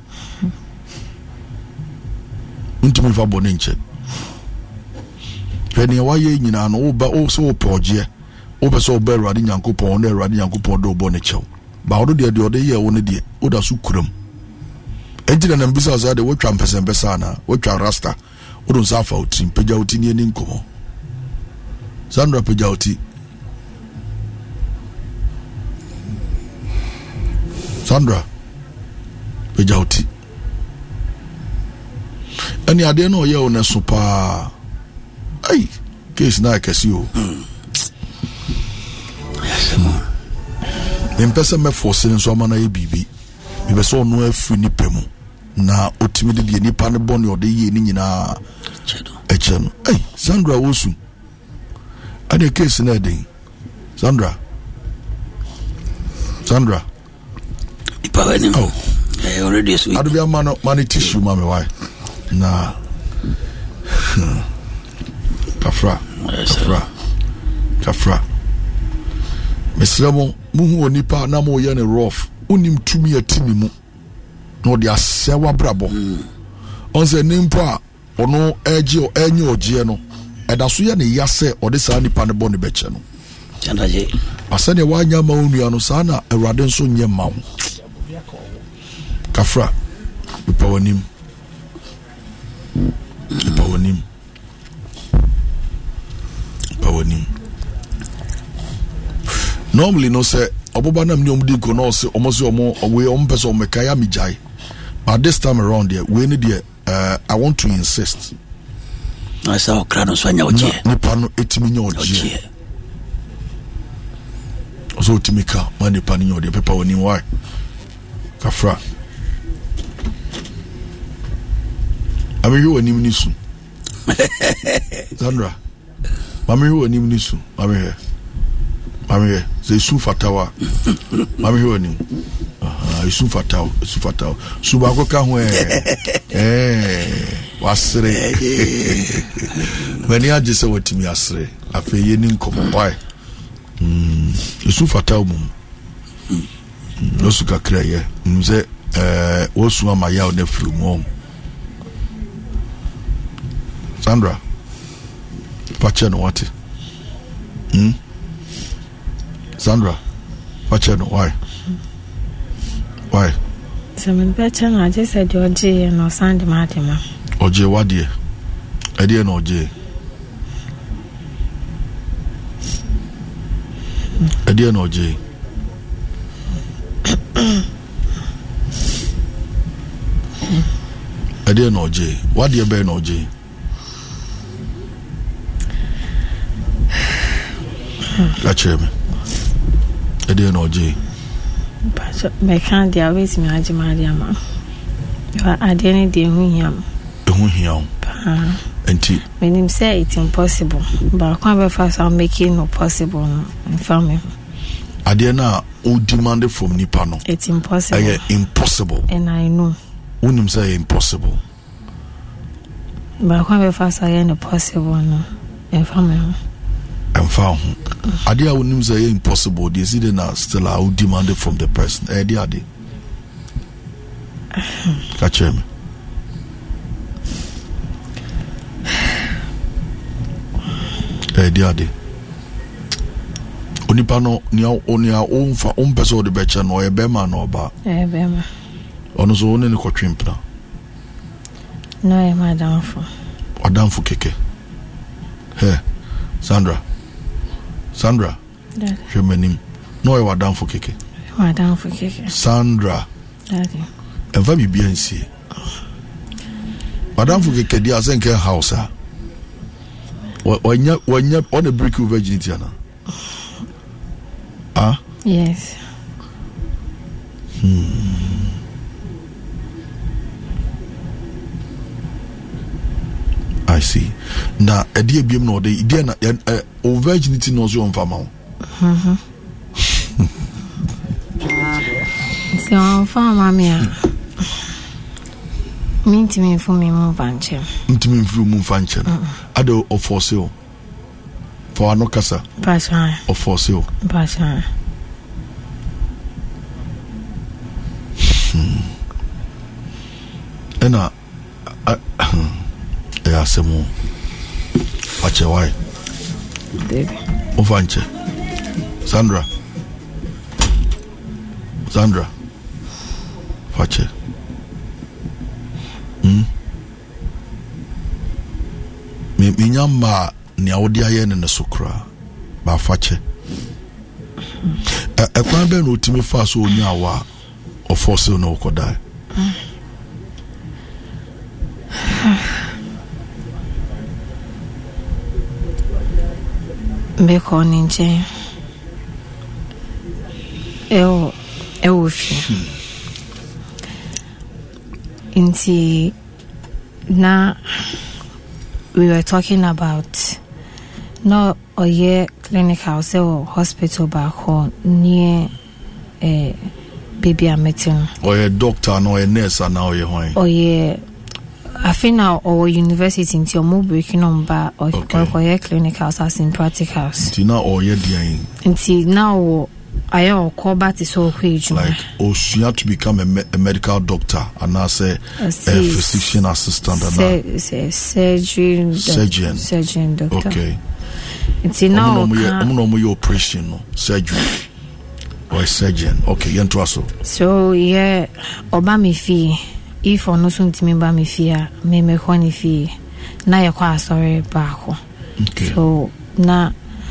ntimi fa bone nche peni waye nyina no oba o so poje oba so oba Awurade Nyankopon na Awurade Nyankopon do bone chew ba odo de de ode ye wo ne de oda so kuram ejira na mbisa za de wotwa mpesempesa na wotwa rasta odo nsafa otim peja oti ni eni nkomo Sandra peja oti Sandra peja oti ani ade no ye o ne so pa ai case na kesi o Impesa me force nso amana ye bibi be so no afi ni pemu na otimi de de nipa ne bone ode ye ni nyina eche no ai Sandra wosu ade case na den Sandra Sandra ipa wani oh eh already sweet adu bia mano mani tissue mame why na kafra kafra kafra Mesramo muhu onipa na mo ye ne rough unim tumi atini mu no de asewa brabo on se nimpo a ono eje o enye oje no eda so ye ne yase ode sa nipa ne bo ne beche no chandaje asane wanya ma onua no sa na Awurade nso nye ma wo kafra bipawanim bipawanim bipawanim normally no say oboba na mni omdi ko no say omo say omo we omo person mekaya mijai but this time around there we need there uh, I want to insist I saw crano so nya oje ni pano etimi nya oje so timika mani pani nya oje pepa woni why kafra ami yo woni mnisu Sandra mami yo woni mnisu mami here mami ze su fatawa mami ho ni ah su fatawa su fatawa su ba ko ka ho eh eh wasre mani aje se wotimi asre afa ye ni nkomo why mm su fatawa mum no su ka kra ye nze eh wo su ama ya o na firi mu Sandra pache no wati mm Sandra, watch it. Why? Why? Some better. I just said your J and no Sandy Martima. O J, what dear? I didn't know J. I didn't know J. I didn't know J. What dear Ben or J? That's me. I didn't know J. But I can't deal with me, Ajimadiama. I didn't deal with him. Who him? And T. When him say it's impossible, but I can't be fast. I'm making no possible. And from him, I didn't know who demanded from Nipano. It's impossible. I impossible. And I know. When him say impossible, but I can't be fast. I ain't possible. No, and from him. I found idea wonim say impossible they see na still are demanded from the person eh dey ade catch him eh dey ade onipa no nia onia onfa onpeso de beche no e be ma no ba eh be ma ono so one ne kotwempna no e ma danfo odanfo keke he Sandra Sandra Daddy je menim no e wadanfo keke wadanfo keke Sandra Daddy enfa bi bien si wadanfo keke dia senke house a wanya wanya on a break you virginity ana ah yes hmm I see. Na edi ebiem no de ide na o virginity no so on fama. Mhm. Se on fama mia. Minti me fu me mu fanche. Minti me fu mu fanche. Ade o force o. For anokasa. Pasha. O force o. Pasha. Hmm. Ena ya semu ache why baby ufanche Sandra Sandra fache hmm me minyama ni awodi aye ne sokra ba fache e kwa be no timi fa so oni awa o force no kodai Beko ninche eo eo fi inti na we were talking about no oye clinical so hospital back home near eh baby ametin oye doctor no oye nurse na oye hoin oye I think now our university into more breaking on bar or okay. clinicals as in practicals. Until now or yet until now I all call back is so huge. Like oh she had to become a, me- a medical doctor and now say a physician assistant and say surgeon surgeon surgeon doctor. Okay. Until now I'm no more operation no surgery or a surgeon. Okay, you enter so. So yeah, Obama fee. If or no soon to me by me fear, me me honey fee. Na ya kwa sorry back. Okay. So na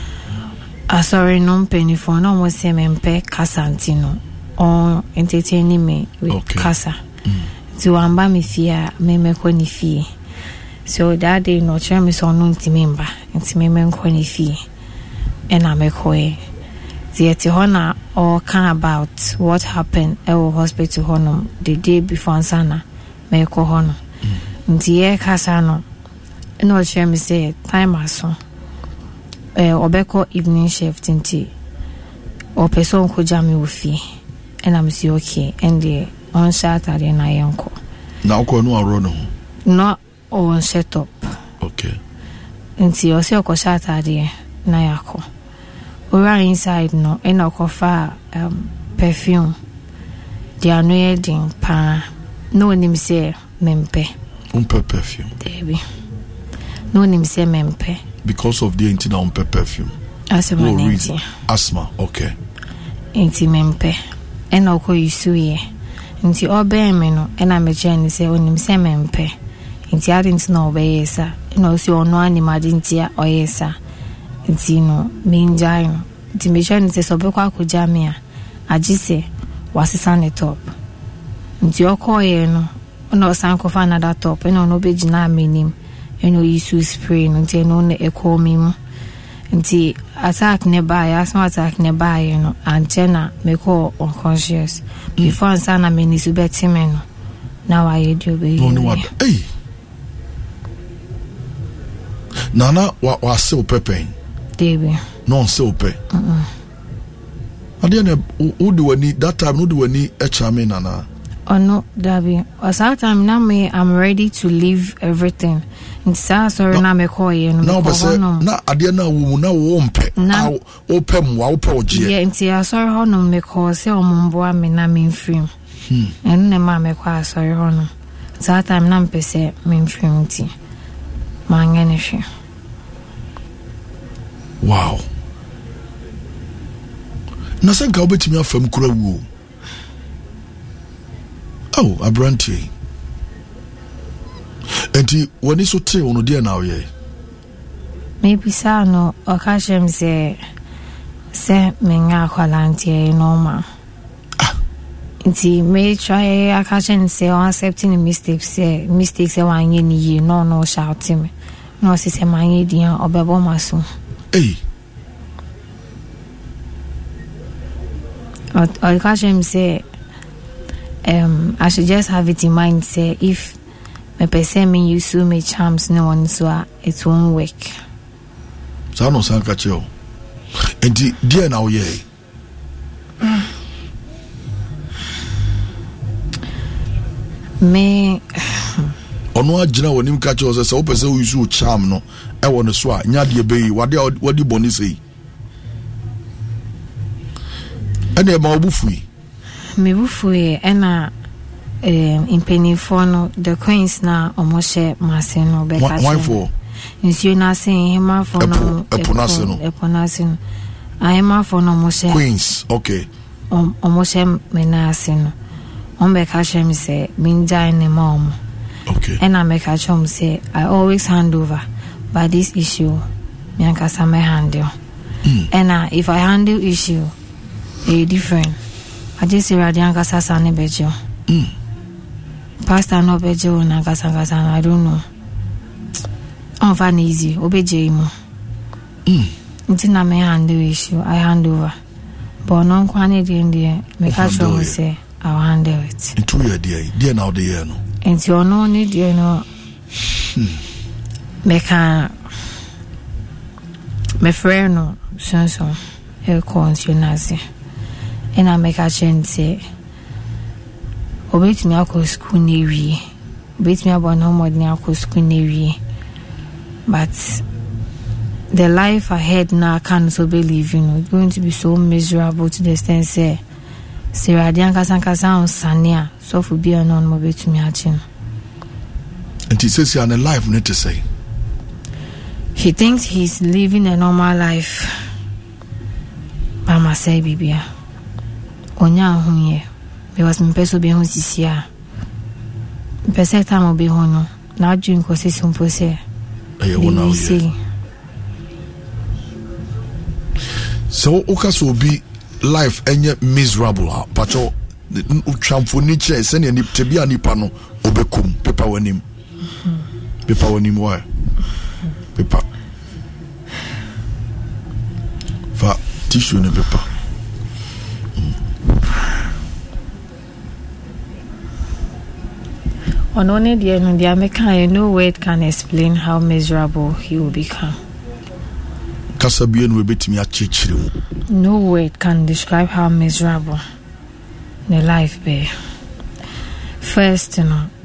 a sorry non penny for no more same mpe casantino or entertaining me with okay. casa. To amba me fear, me me honey fee. So that day no try me so no to member, and me me honey fee. And I make way. The Etihona or can about what happened at our hospital honum the day before Sana make honor. The air casano no share me say time as so. Eh obeko evening shift in tea. Or person could jam me with fee. And I'm see okay. And the on Saturday na yanko. Now ko no run. Not on set up. Okay. And see also ko Saturday na yako. We were inside no and I offer um perfume. The annoying pa no name say mempe. Umpe perfume. Baby. No name say mempe. Because of the anti umpe perfume. Asthma. No reason. Asthma. Okay. Anti mempe. And I call you suye. Nti obe me no and I me chen say onim say mempe. Nti I didn't know be yesa. No si ono anima didn't ya or yesa. Nti no minjai no nti mecha nti sobekwa akujamia agise wasisa ne top nti okoye no ono san kofa another top eno no begina aminim eno yisu spray no nti no ne ekomi mu nti attack ne ba ya asma attack ne ba ye no anchena meko unconscious mm. before ansana menisu betime no now I do be no no what hey nana wa wa se opepen David. No, so pay. Uh-uh. I didn't who do we need that time, who do we need a charming nana? Oh no, Debbie. Or time now me I'm ready to leave everything. In sa sorry na me call you no. No, na ade na wo na wo mpe. Na wo pem wa wo pe oje. Yeah, nti ya sorry ho no me call say omomboa me na me mfrim. Hmm. En na ma me call sorry ho no. Sa time na mpe say me mfrim nti. Ma ngene hwe. Wow. Na senka obetimi afam kura wo. Oh, Abranti. Enti wani so te ono dia na oye. Maybe sa no okashem se se menga kwalantie normal. Ah. Enti me try akashem se on accepting the mistakes se mistakes se wanye ni ye no no shout me. No se se manye dia obebo maso. Hey. Okashem se um I should just have it in mind say if me person me use so me charms no one so it won't work. So no san catch you. And dear now ye. Me ono agina wonim catch you say person who use charm no e won so a nya de be wade wade boni sei. Ene ma obufui. Me bufui ena um impenifo no the queens na omoshe mase no be ka. Why for? Nsi na say him for no eponase no. Eponase no. Ahema for no omoshe. Queens, okay. Om omoshe menase no. On be ka shem say minja ne mom. Okay. And I make a chum say I always hand over, but this issue me and kasa me handle. Mm. And uh, if I handle issue a different I just say radian kasa sane bejo. Mm. Pastor no bejo na kasa kasa I don't know. On fan easy obeje mo. Mm. Nti na me handle issue I hand over. But no kwane di ndi me ka chum say I'll handle it. Into your day, dear now the year no. And you no need you know me can me friend no so so e conscience and I make a change say obet me akọ school newi obet me about no more than akọ school newi but the life ahead now I can't so believe you know it's going to be so miserable to the extent say Sarah Dianka Sankasa on Sania, so for be a non mobile to me. And he says, you're alive, not to say. He thinks he's living a normal life. Mama say, Bibia. Onya Hunye, because my peso be on Sisia. Pesa time will be hono. Now drink was some pose. So, Okas will be. Life enye miserable ha pacho utramfo ni che se ne tebia nipa no obekum pepa wanim pepa wanim wa pepa fa tissue ne pepa on only the end the American no word can explain how miserable he will become. No word can describe how miserable the life be. First, you know,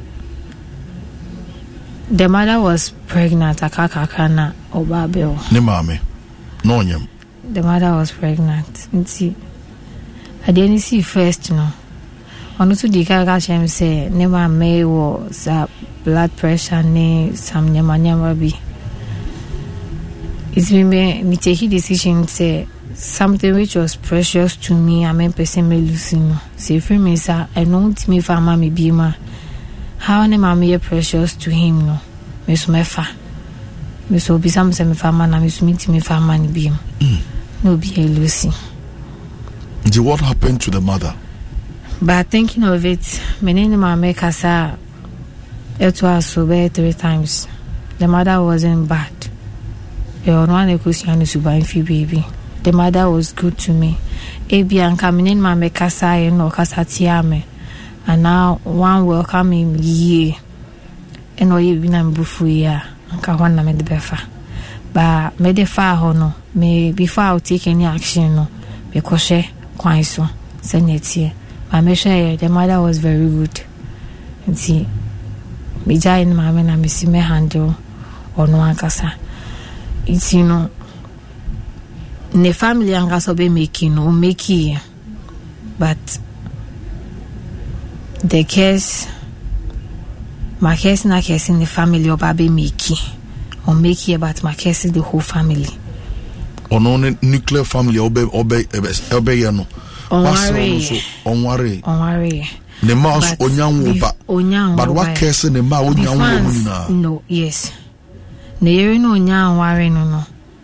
the mother was pregnant. Akakakana Obabel. Ne mame, no nyam. The mother was pregnant. And see, I didn't see first, you know. On to the Kaka say, never may was blood pressure, ne some nyamanya be. It's been me, me take a decision say something which was precious to me. I mean, person me losing. Say for me, sir, I know to me for mommy be ma. How ne mommy precious to him no. Me so me fa. Me so be some say me fa man. Me so me to me fa man be. No be a Lucy. What happened to the mother? But thinking of it, me name mommy kasa. It was so bad three times. The mother wasn't bad. The mother was good to me. Ebi and coming in my kasa and or kasatiame. And now one welcoming ye. And or even I'm bufuya. And Kawana made the befa. But made the far hono. May before I take any action no. Because she quite so. Send it here. But make sure the mother was very rude. And see, me join my man and me see me handle or no ankasa. It's you know, the family ankasa be making or making, but the case, my case na case in the family or baby making or making about my case in the whole family. Or no nuclear family obey obey obey no. On worry, on worry, on worry. The mouse onyan ba. Onyan. But what case in the ma onyan na? No, yes. Ne yeri no onyan worry no no.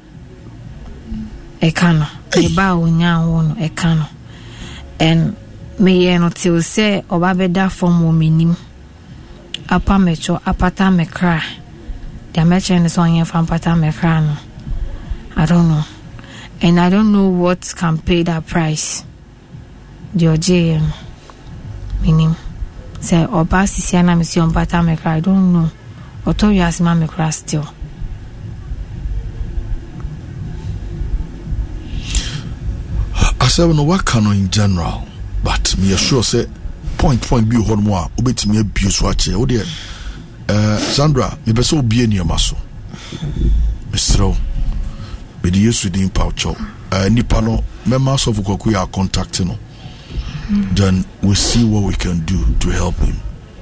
E kano. Ne ba onyan wo no e kano. And me ye no till say oba beda form wo menim. Apa mecho apata me cry. The mecho is on yen from pata me cry no. I don't know. And I don't know what can pay that price. Georgia, meaning, say, or Bassisiana Mission Patameka, I don't know. Or told you as Mamma Crass still. I said, no, what can in general, but me assure say, point, point, be one more, obey me abuse watch. Oh, dear, uh, Sandra, me beso be near muscle. Mister Be the use with the pouch. Uh, Nipano, members of Koku are contacting. Then we see what we can do to help him.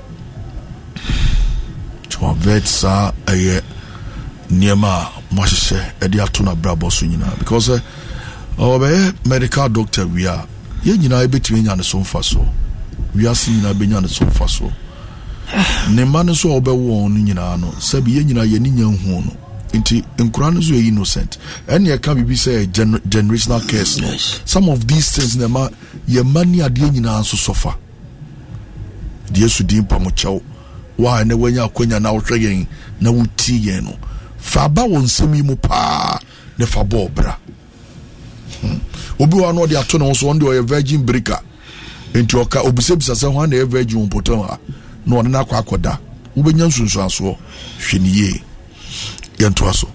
To avoid sa aye niema mwashe edi atuna brabo so nyina because uh, our medical doctor we are ye nyina ebetimi nya ne so mfa so we are seeing na benya ne so mfa so ne ma ne so obewo no nyina no sabi ye nyina ye ni nya hu no nti nkura no so innocent and ye can be say gener- generational case no yes. Some of these things na ma ye mani ade nyina so suffer die su din pa mo chew wa na wanya akonya na wohwe yen na wuti yen no fa ba won semi mu pa ne fa bo bra hmm. Obi wa no de ato no so on de virgin breaker enti oka obisebisa se ho na virgin potom ha no on na akwa akoda wo benya nsunsu aso hweniye yanto aso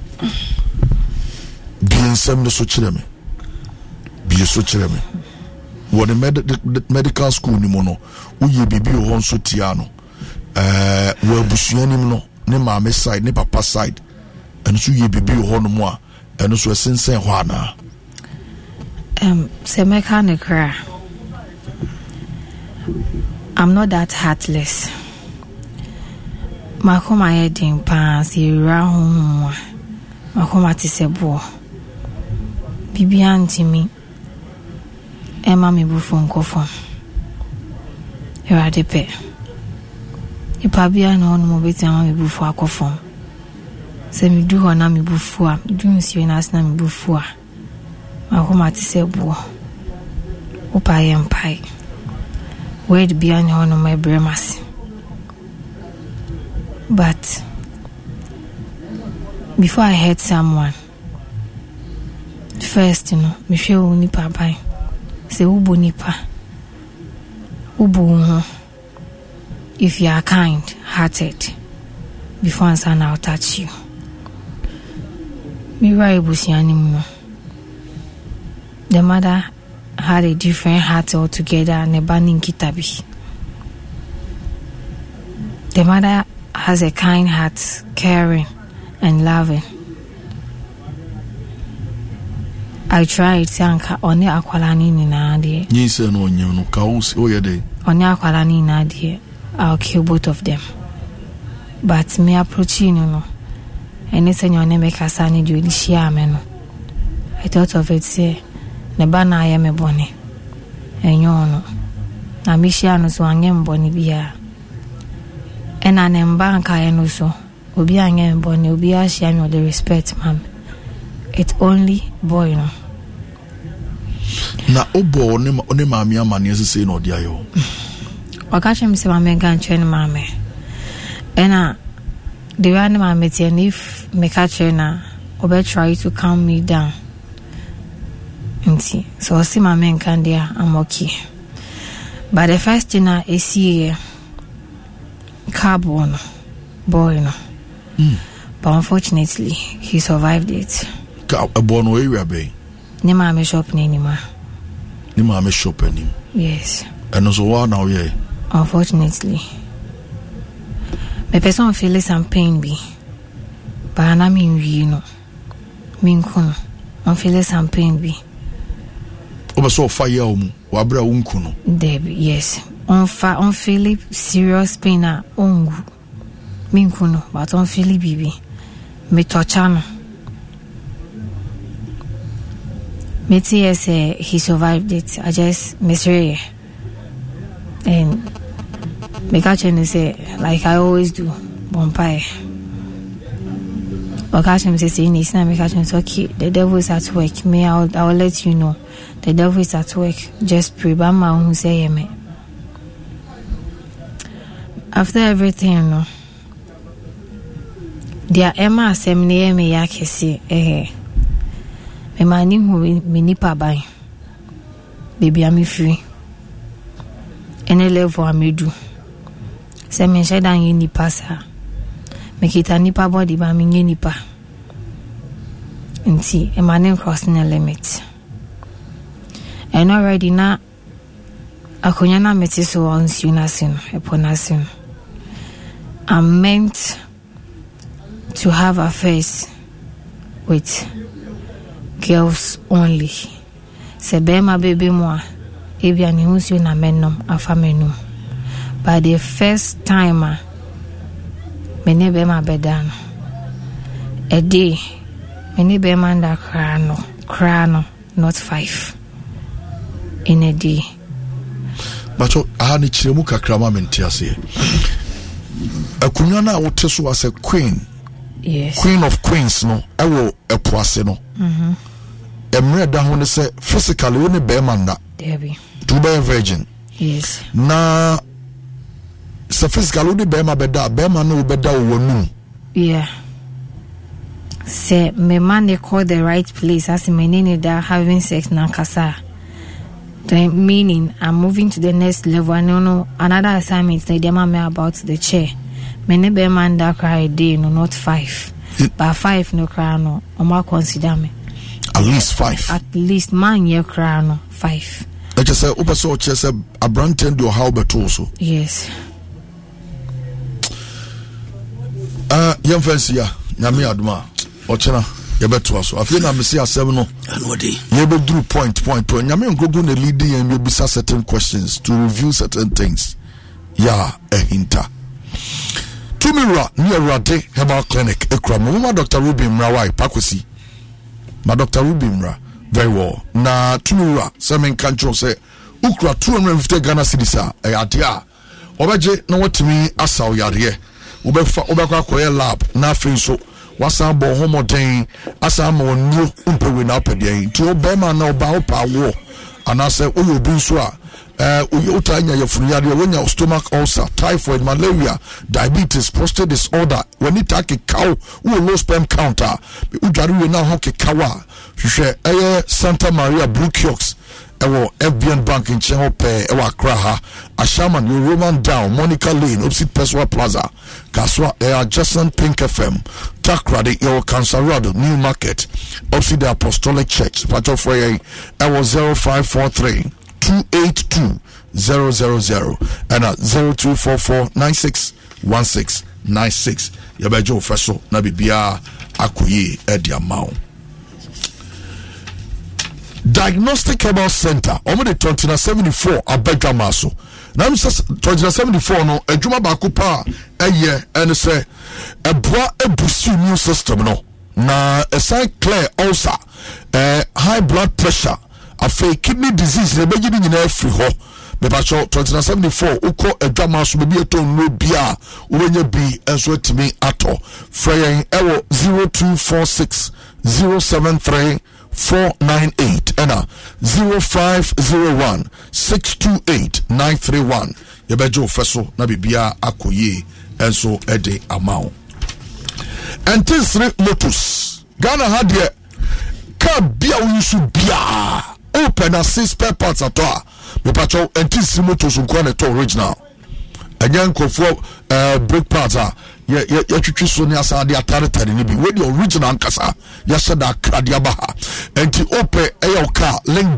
bien sem no so kire me bi so kire me wo the med- medical school ni mo no wo ye bibi ho nso tia no eh wo abusuanim no ne maame side ne papa side and so ye bibi ho no mo a eno so sensen ho ana um se mechanical. I'm not that heartless. Makoma heading pass ira ho makoma tisebo bibi anti mi ema me bu phone ko phone era de pe ipa bia na onu mo beti ama me bu fu akofon se mi du ho na me bu fu a du nsi na asna me bu fu a makoma tisebo opa yem pai word bia na onu my bremas. But before I hurt someone, first, you know, me feel nipa bai. Say ubu nipa. Ubu. If you are kind hearted, before answer I'll touch you. Me right busiani mo. The mother had a different heart altogether and a banning kitabi. The mother has a kind heart, caring and loving. I tried Sanka on the aqualani nadi. Yes, no, no, cows, oh, yeah, they on the aqualani nadi. I'll kill both of them. But me approaching, you know, and it's in your name, Cassani, do the shaman. I thought of it, say, Nebana, I am a bonny. And you know, Amishanos one young bonny beer. And an embank I know so. Obi angem bonny, obi ashami with the respect, ma'am. It's only boy, no. Na obo ne ne mami amani ese say no dia yo. Wakache mi se mame gan train mame. Ena the way na mame tie if me catch na obe try to calm me down. Nti so si mame kan dia I'm okay. But the first thing I see carbon boy no. Mm. But unfortunately he survived it. Ka abo no area be. Ne mame shop ni ni ma. Ni mame shop ni. Yes. And so what now, yeah? Unfortunately, my person feels some pain, be. But I mean, you know, mean, I'm feeling some pain, be. Over so fire, um, wabra unkuno. Debbie, yes. On fa, on feel serious pain, ah, on mean, but on feel baby. Me touchano. Me tea say he survived it. I just misery. And me catch him say like I always do, bonfire. But catch him say in this now me catch him say okay, the devil is at work. Me I'll I'll let you know. The devil is at work. Just pray. But man who say me. After everything, you know. Dia Emma Semne me yakesi eh me mani hu me nipa ban baby am free ene level amedu se me sheda yin nipa sa me kita nipa body ba me yin nipa nti e mani crossing the limit and already na akonya na meti so on sunasin eponasin I'm meant to have affairs with girls only. Se be my baby moi, ebi ani hunsu na menom afa menum. But the first time, me ne be my bedano. A day, me ne be manda crano, crano, not five. In a day. But I had a chiremu kakrama mentiase. A kunyana wote so as a queen. Yes. Queen of Queens no ewo epoase no mhm emre da ho ne se physically woni be man da Debbie to be virgin. Yes. Na se physically woni be ma be da be man no be da wo nu. Yeah. Say me man they call the right place as me nene da having sex na kasa. Then meaning I'm moving to the next level. I don't know another assignment they demand me about the chair. Many be man that cry a day, no, not five. It, but five no cry no. Oma consider me. At least five. At least man ye cry no five. I just say upa so chese a branten do how beto so. Yes. Uh yem fancy ya nyame aduma. Ochena ye beto so. Afie na me see asem no. Anodi. Ye be do point point point. Nyame ngogo na leading and you be certain questions to review certain things. Ya a hinta. Tumira near Rade Herbal Clinic, Ekram, Mama Doctor Rubin Rawai, Pakwesi. My Doctor Rubin Ra, very well. Na Tumira, Semen Kancho say, Ukra two hundred fifty Ghana Sidisa, a yatia. Obaje, no what to me, Asa Yarie. Ubefa, Ubaka Koya Lab, na Finso, Wasabo Homo Dane, Asamo new Umpe win up again. To Obama no Baopa war. And I say, Oh, you be sure. Uh, utanya ya furiari when your stomach ulcer, typhoid, malaria, diabetes, prostate disorder. When you take a cow, who low sperm counter, ujari na hoke kawa. She eh Santa Maria Blue Kiosk, ewo F B N Bank in Chehope, ewa Kraha, Ashaman, you Roman down, Monica Lane, opposite Peswa Plaza, Kaswa, eh adjacent Pink F M, Takrade, ewo Cancerado, New Market, opposite the Apostolic Church, Pacho Foye, ewo zero five four three. two eight two zero zero zero and at zero two four four nine six one six nine six. Yabejo Feso na bibia akoye edi amount. Diagnostic Herbal Center omo de twenty seventy-four abedwa maso. Na me twenty seventy-four no adwuma ba ko pa eye ene se eboa ebusi immune system no na aside clear ulcer, uh, high blood pressure, a kidney disease na beji ni nyina afri ho bebacho twenty seventy-four uko adwama so be eton no bia uwenye bi enso atimi ato freyen ewo zero two four six zero seven three four nine eight and zero five zero one six two eight nine three one. Yebejo feso na bibia akoye enso ede amount. And three motors Ghana had ye ka bia usu bia open a six spare parts at all. Me pacho and three motors nkwane to original. Again kofo uh brake parts are ye ye ye twitwi so ne asa de atare tare ni bi we the original nkasa ye shada kradia baha enti open e your car link bar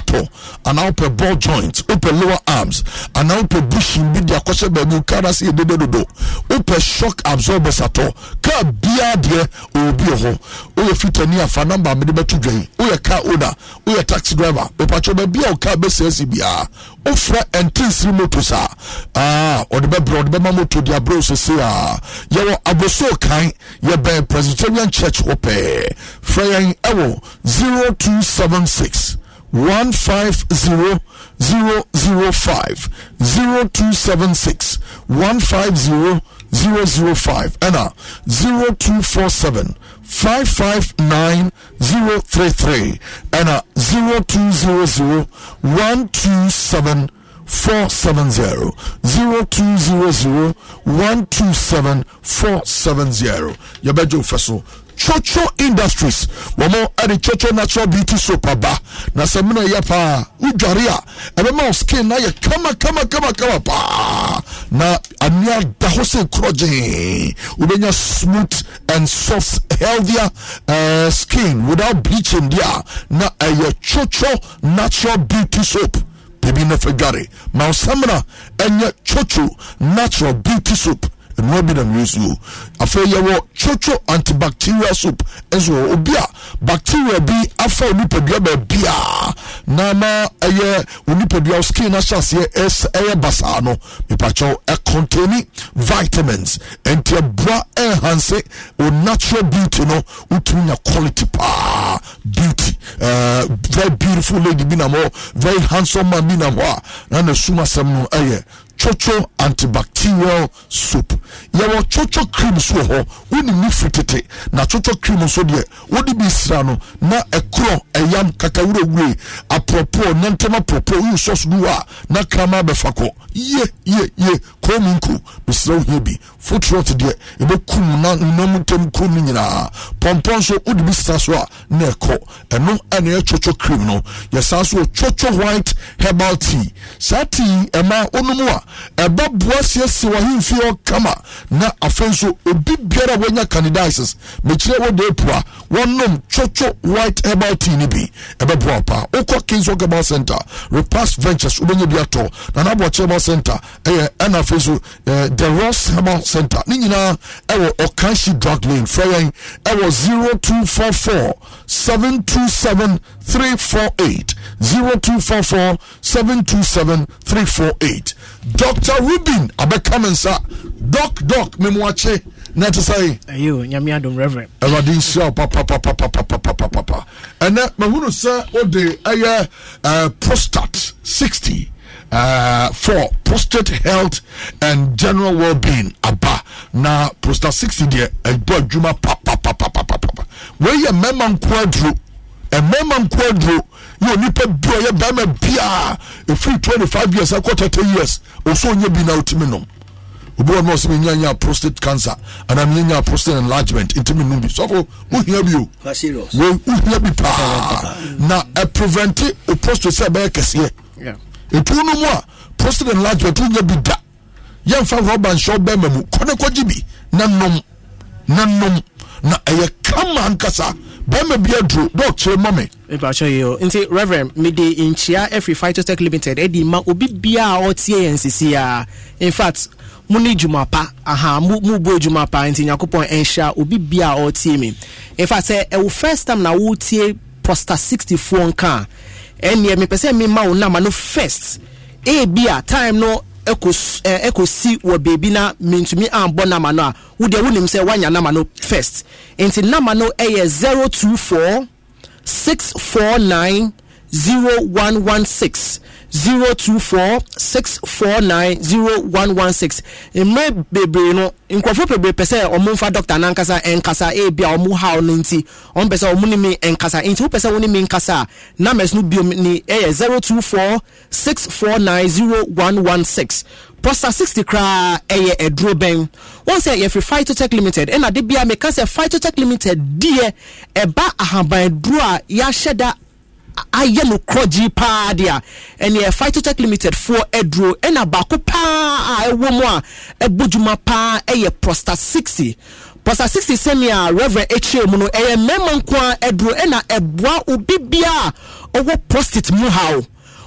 ato and now per ball joints, open lower arms, and now per bushing with the aquasha baby carasi de dodo, open shock absorbers at all. Car beer dear, or be a home, or a fit near for number medical to drain, or a car owner, or a taxi driver, or patrol be a car best C B R, offer and tins remotos ah, or the bebro, the mamoto, the abros, say ah, yawa aboso kind, ya be Presbyterian Church ope, Freya Ewo zero two seven six. One five zero zero zero five zero two seven six one five zero zero zero five and uh zero two four seven five five nine zero three three and uh zero two zero zero one two seven four seven zero zero two zero zero one two seven four seven zero. Yabejo Feso. Chocho Industries wamo ade Chocho Natural Beauty Soap aba na semina yapa udwaria ebe ma skin na ye kama kama kama kama pa na ania da hose kroje ubenya smooth and soft healthier uh, skin without bleaching dia na a Chocho Natural Beauty Soap baby na fegare ma semina enya Chocho Natural Beauty Soap and what be the use you after you chocho antibacterial soap as well obia bacteria be after unipedia be nama aye unipedia skin ashas ye es aye basano me pacho e containing vitamins and te bra enhance o natural beauty no utunya quality pa beauty uh, very beautiful lady binamo very handsome man binamo na na suma semno aye chocho antibacterial soap yawo chocho cream so ho woni mi fitete na chocho cream so de wodi bi sra no na ekro eyam kakawuro wure apropo nantema propo you so do a na krama be fako ye ye ye kominku bisro hebi footwork de e be kum na namuntem kum nyina pompon so wodi bi sra so a na ekọ eno ene chocho cream no yesa so chocho white herbal tea sati ema onumu a eba boasie se wa himfi o kama na afenso obi biara wanya candidates mechire wo de pua wonnom chocho white herbal tea ni bi eba boa pa okọ Kings Herbal Center Repast Ventures ubenye bi ato na na bo Herbal Center eh ana afenso the Ross Herbal Center ni nyina ewo Okanshi Drug Lane Freya ewo zero two four four seven two seven three four eight zero two four four seven two seven three four eight. Doctor Rubin abekamensa doc doc memwache na to say ayo nyame adom reverend Eradin sha papa papa papa papa papa and mahunu say o de aye prostate sixty uh for prostate health and general well-being aba na prostate sixty there ebo adwuma papa papa papa where your memman quadro a memman quadro you nipa bro ya bama bia e free twenty-five years a quarter ten years also nye bi na ultiminum obo no se nyanya prostate cancer and am nyanya prostate enlargement ultiminum bi so for who hear you serious we who hear bi pa na e prevent o prostate se be kese yeah e tunu mu a prostate enlargement nya bi da yemfa rubber show be mamu kone koji bi nanom nanom na eye kama ankasa bema bia dro doctor mame e ba show you nti reverend me dey in chia every Phytotech Limited e di ma obi bia o tie N C C a in fact muni jumapa aha mu mu bo jumapa nti yakopon ensha obi bia o tie me in fact say e first time na wo tie prostate sixty-four nka ene me pese me ma wo na ma no first e bia time no eko eko si wo baby na mintumi ambo na ma no a wo de wonim say wanya na ma no first enti na ma no e zero two four six four nine zero one one six zero two four six four nine zero one one six emme bebre no nkofo bebre pese omumfa doctor nankasa enkasa e bia omu ha no nti on pese omu ni mi enkasa nti wo pese woni mi nkasa na mes no bio ni e zero two four six four nine zero one one six Posta sixty kra eye edro ben won say ye free Phytotech Limited e na de bia me ka say Phytotech Limited die e ba ahaban dro a ya hyeda aye no kroji pa dia ene e Phytotech Limited for edro ena ba ko pa a ewo mu a ebodjuma pa eye Posta sixty Posta sixty senior Reverend H A Muno eye memman kwa edro ena ebwa ubibia owo prostate mu haw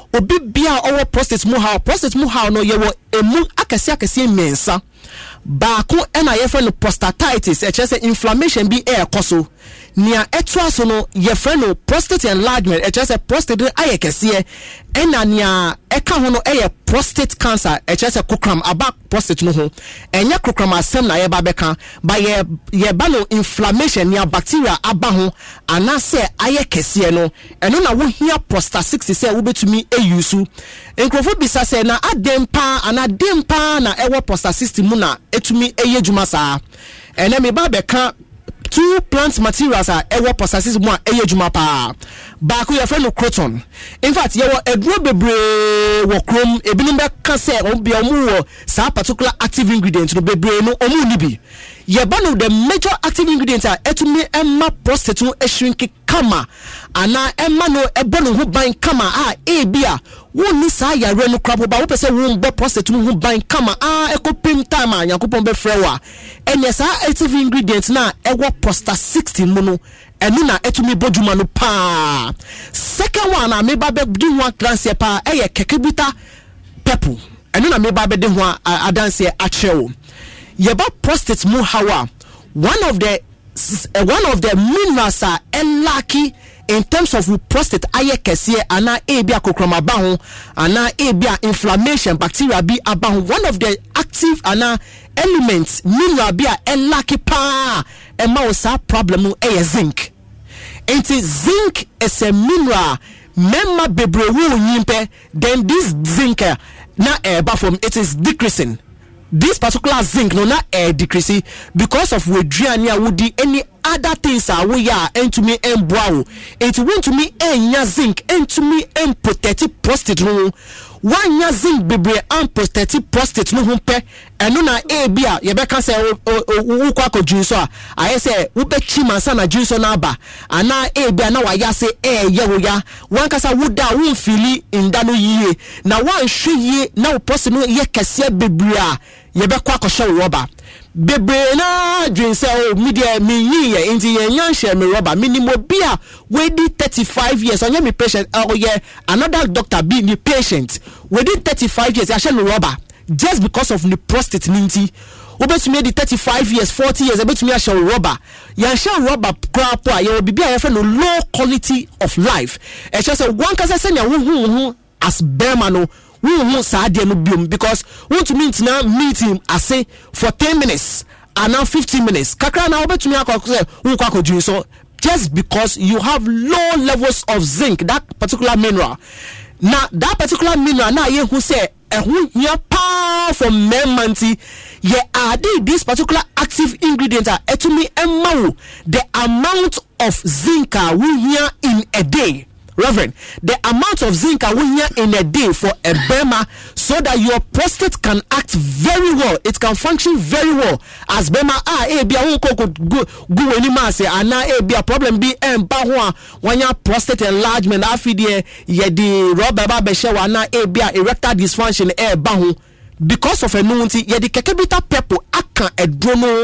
obibia owo prostate mu haw prostate mu haw no yewo emu akese akese mensa baako ena yefe no prostatitis e chese inflammation bi e koso nia etwa so no yefe no prostate enlargement e chese prostate ayekese ena nia eka ho no eye prostate cancer e chese kokram aba prostate no ho enye kokram asem na ye ba beka ba ye ye ba no inflammation nia bacteria aba ho anase ayekese no eno na wo hia prostate sixty say wo betumi eyusu enkrofo bisa say na adempa ana dempa na ewo prostate sixty mu na etumi eye djuma saa ene me ba beka two plant materials are ewo processes mu a eye djuma pa ba ko ye friend no croton in fact ye wo eduro bebre wo krom ebinum be ka say obi omu wo sa particular active ingredient no bebre no omu ni bi ye ba no the major active ingredient are etumi emma prostate no shrink kama ana emma no ebo no ho ban kama a e bia woni sa yare no krabo ba wo pese wo mbo prostate no ho ban kama a ekopim time a yakopon be frewa enya sa active ingredient na ewo prostate sixty mu no enu na etumi boduma no pa second one na me ba be di ho atranse pa e ye kekebita purple enu na me ba be di ho adanse a chewo ye ba prostate mu hawa one of the uh, one of the minerals are lucky in terms of prostate aye kese ana e bia kokroma ba ho ana e bia inflammation bacteria bi aba ho one of the active ana elements mineral bia lucky pa e ma o sa problem e zinc enti zinc is a mineral memma bebrewu nyimpe then this zinc na e ba from it is decreasing. This particular zinc no na air decreasing because of wedriania woody any other things are we are into me and brow it went to me and zinc into me and protective prostate no one ya zinc bebre and protective prostate no humpe and no na e bia ye be can say wo kwa ko jinso a I say wo be chima sa na jinso na ba ana e bia na wa ya say e ye wo ya wan kasa wo da wo fili indano yie na wan hwe yie na wo prostate no ye kese bebre a ye be kwa ko hwe roba bebre na dream say o media me yie inti ye nyan hwe me roba minimo bia we di thirty-five years on me patient oh yeah another doctor be the patient we di thirty-five years ya hwe me roba just because of the prostate ninti obetumi di thirty-five years forty years obetumi a hwe roba ya hwe roba crap a ye obi bia ye fe no low quality of life e just say one kasa say na wo hu as berman no we won't say no biom because want to meet now meeting I say for ten minutes and now fifteen minutes kakra na obetumi akọ we kwako jun so just because you have low levels of zinc that particular mineral now that particular mineral na ye who say ehun here power from memanti ye add this particular active ingredient are etumi emma the amount of zinc we here in a day. Reverend, the amount of zinc we here in a day for a bema so that your prostate can act very well, it can function very well as bema ah e bia won ko go go any mass and na e bia problem be em ba ho when your prostate enlargement afidie ye di rubber ba be she wa na e bia erectile dysfunction e ba ho because of a nunti ye di kekebita purple aka edrono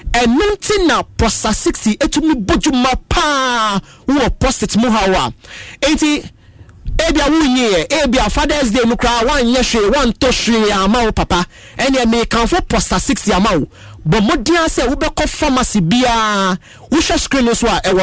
enunti na prostate sixty etumi bojuma pa wo prostate mu hawa enti ebia wunye ebia Father's Day no kra wan ye hwe wan to hwe ama wo papa ene me kan for prostate sixty ama wo bo modian se wo be ko pharmacy bia wo hwe screen so a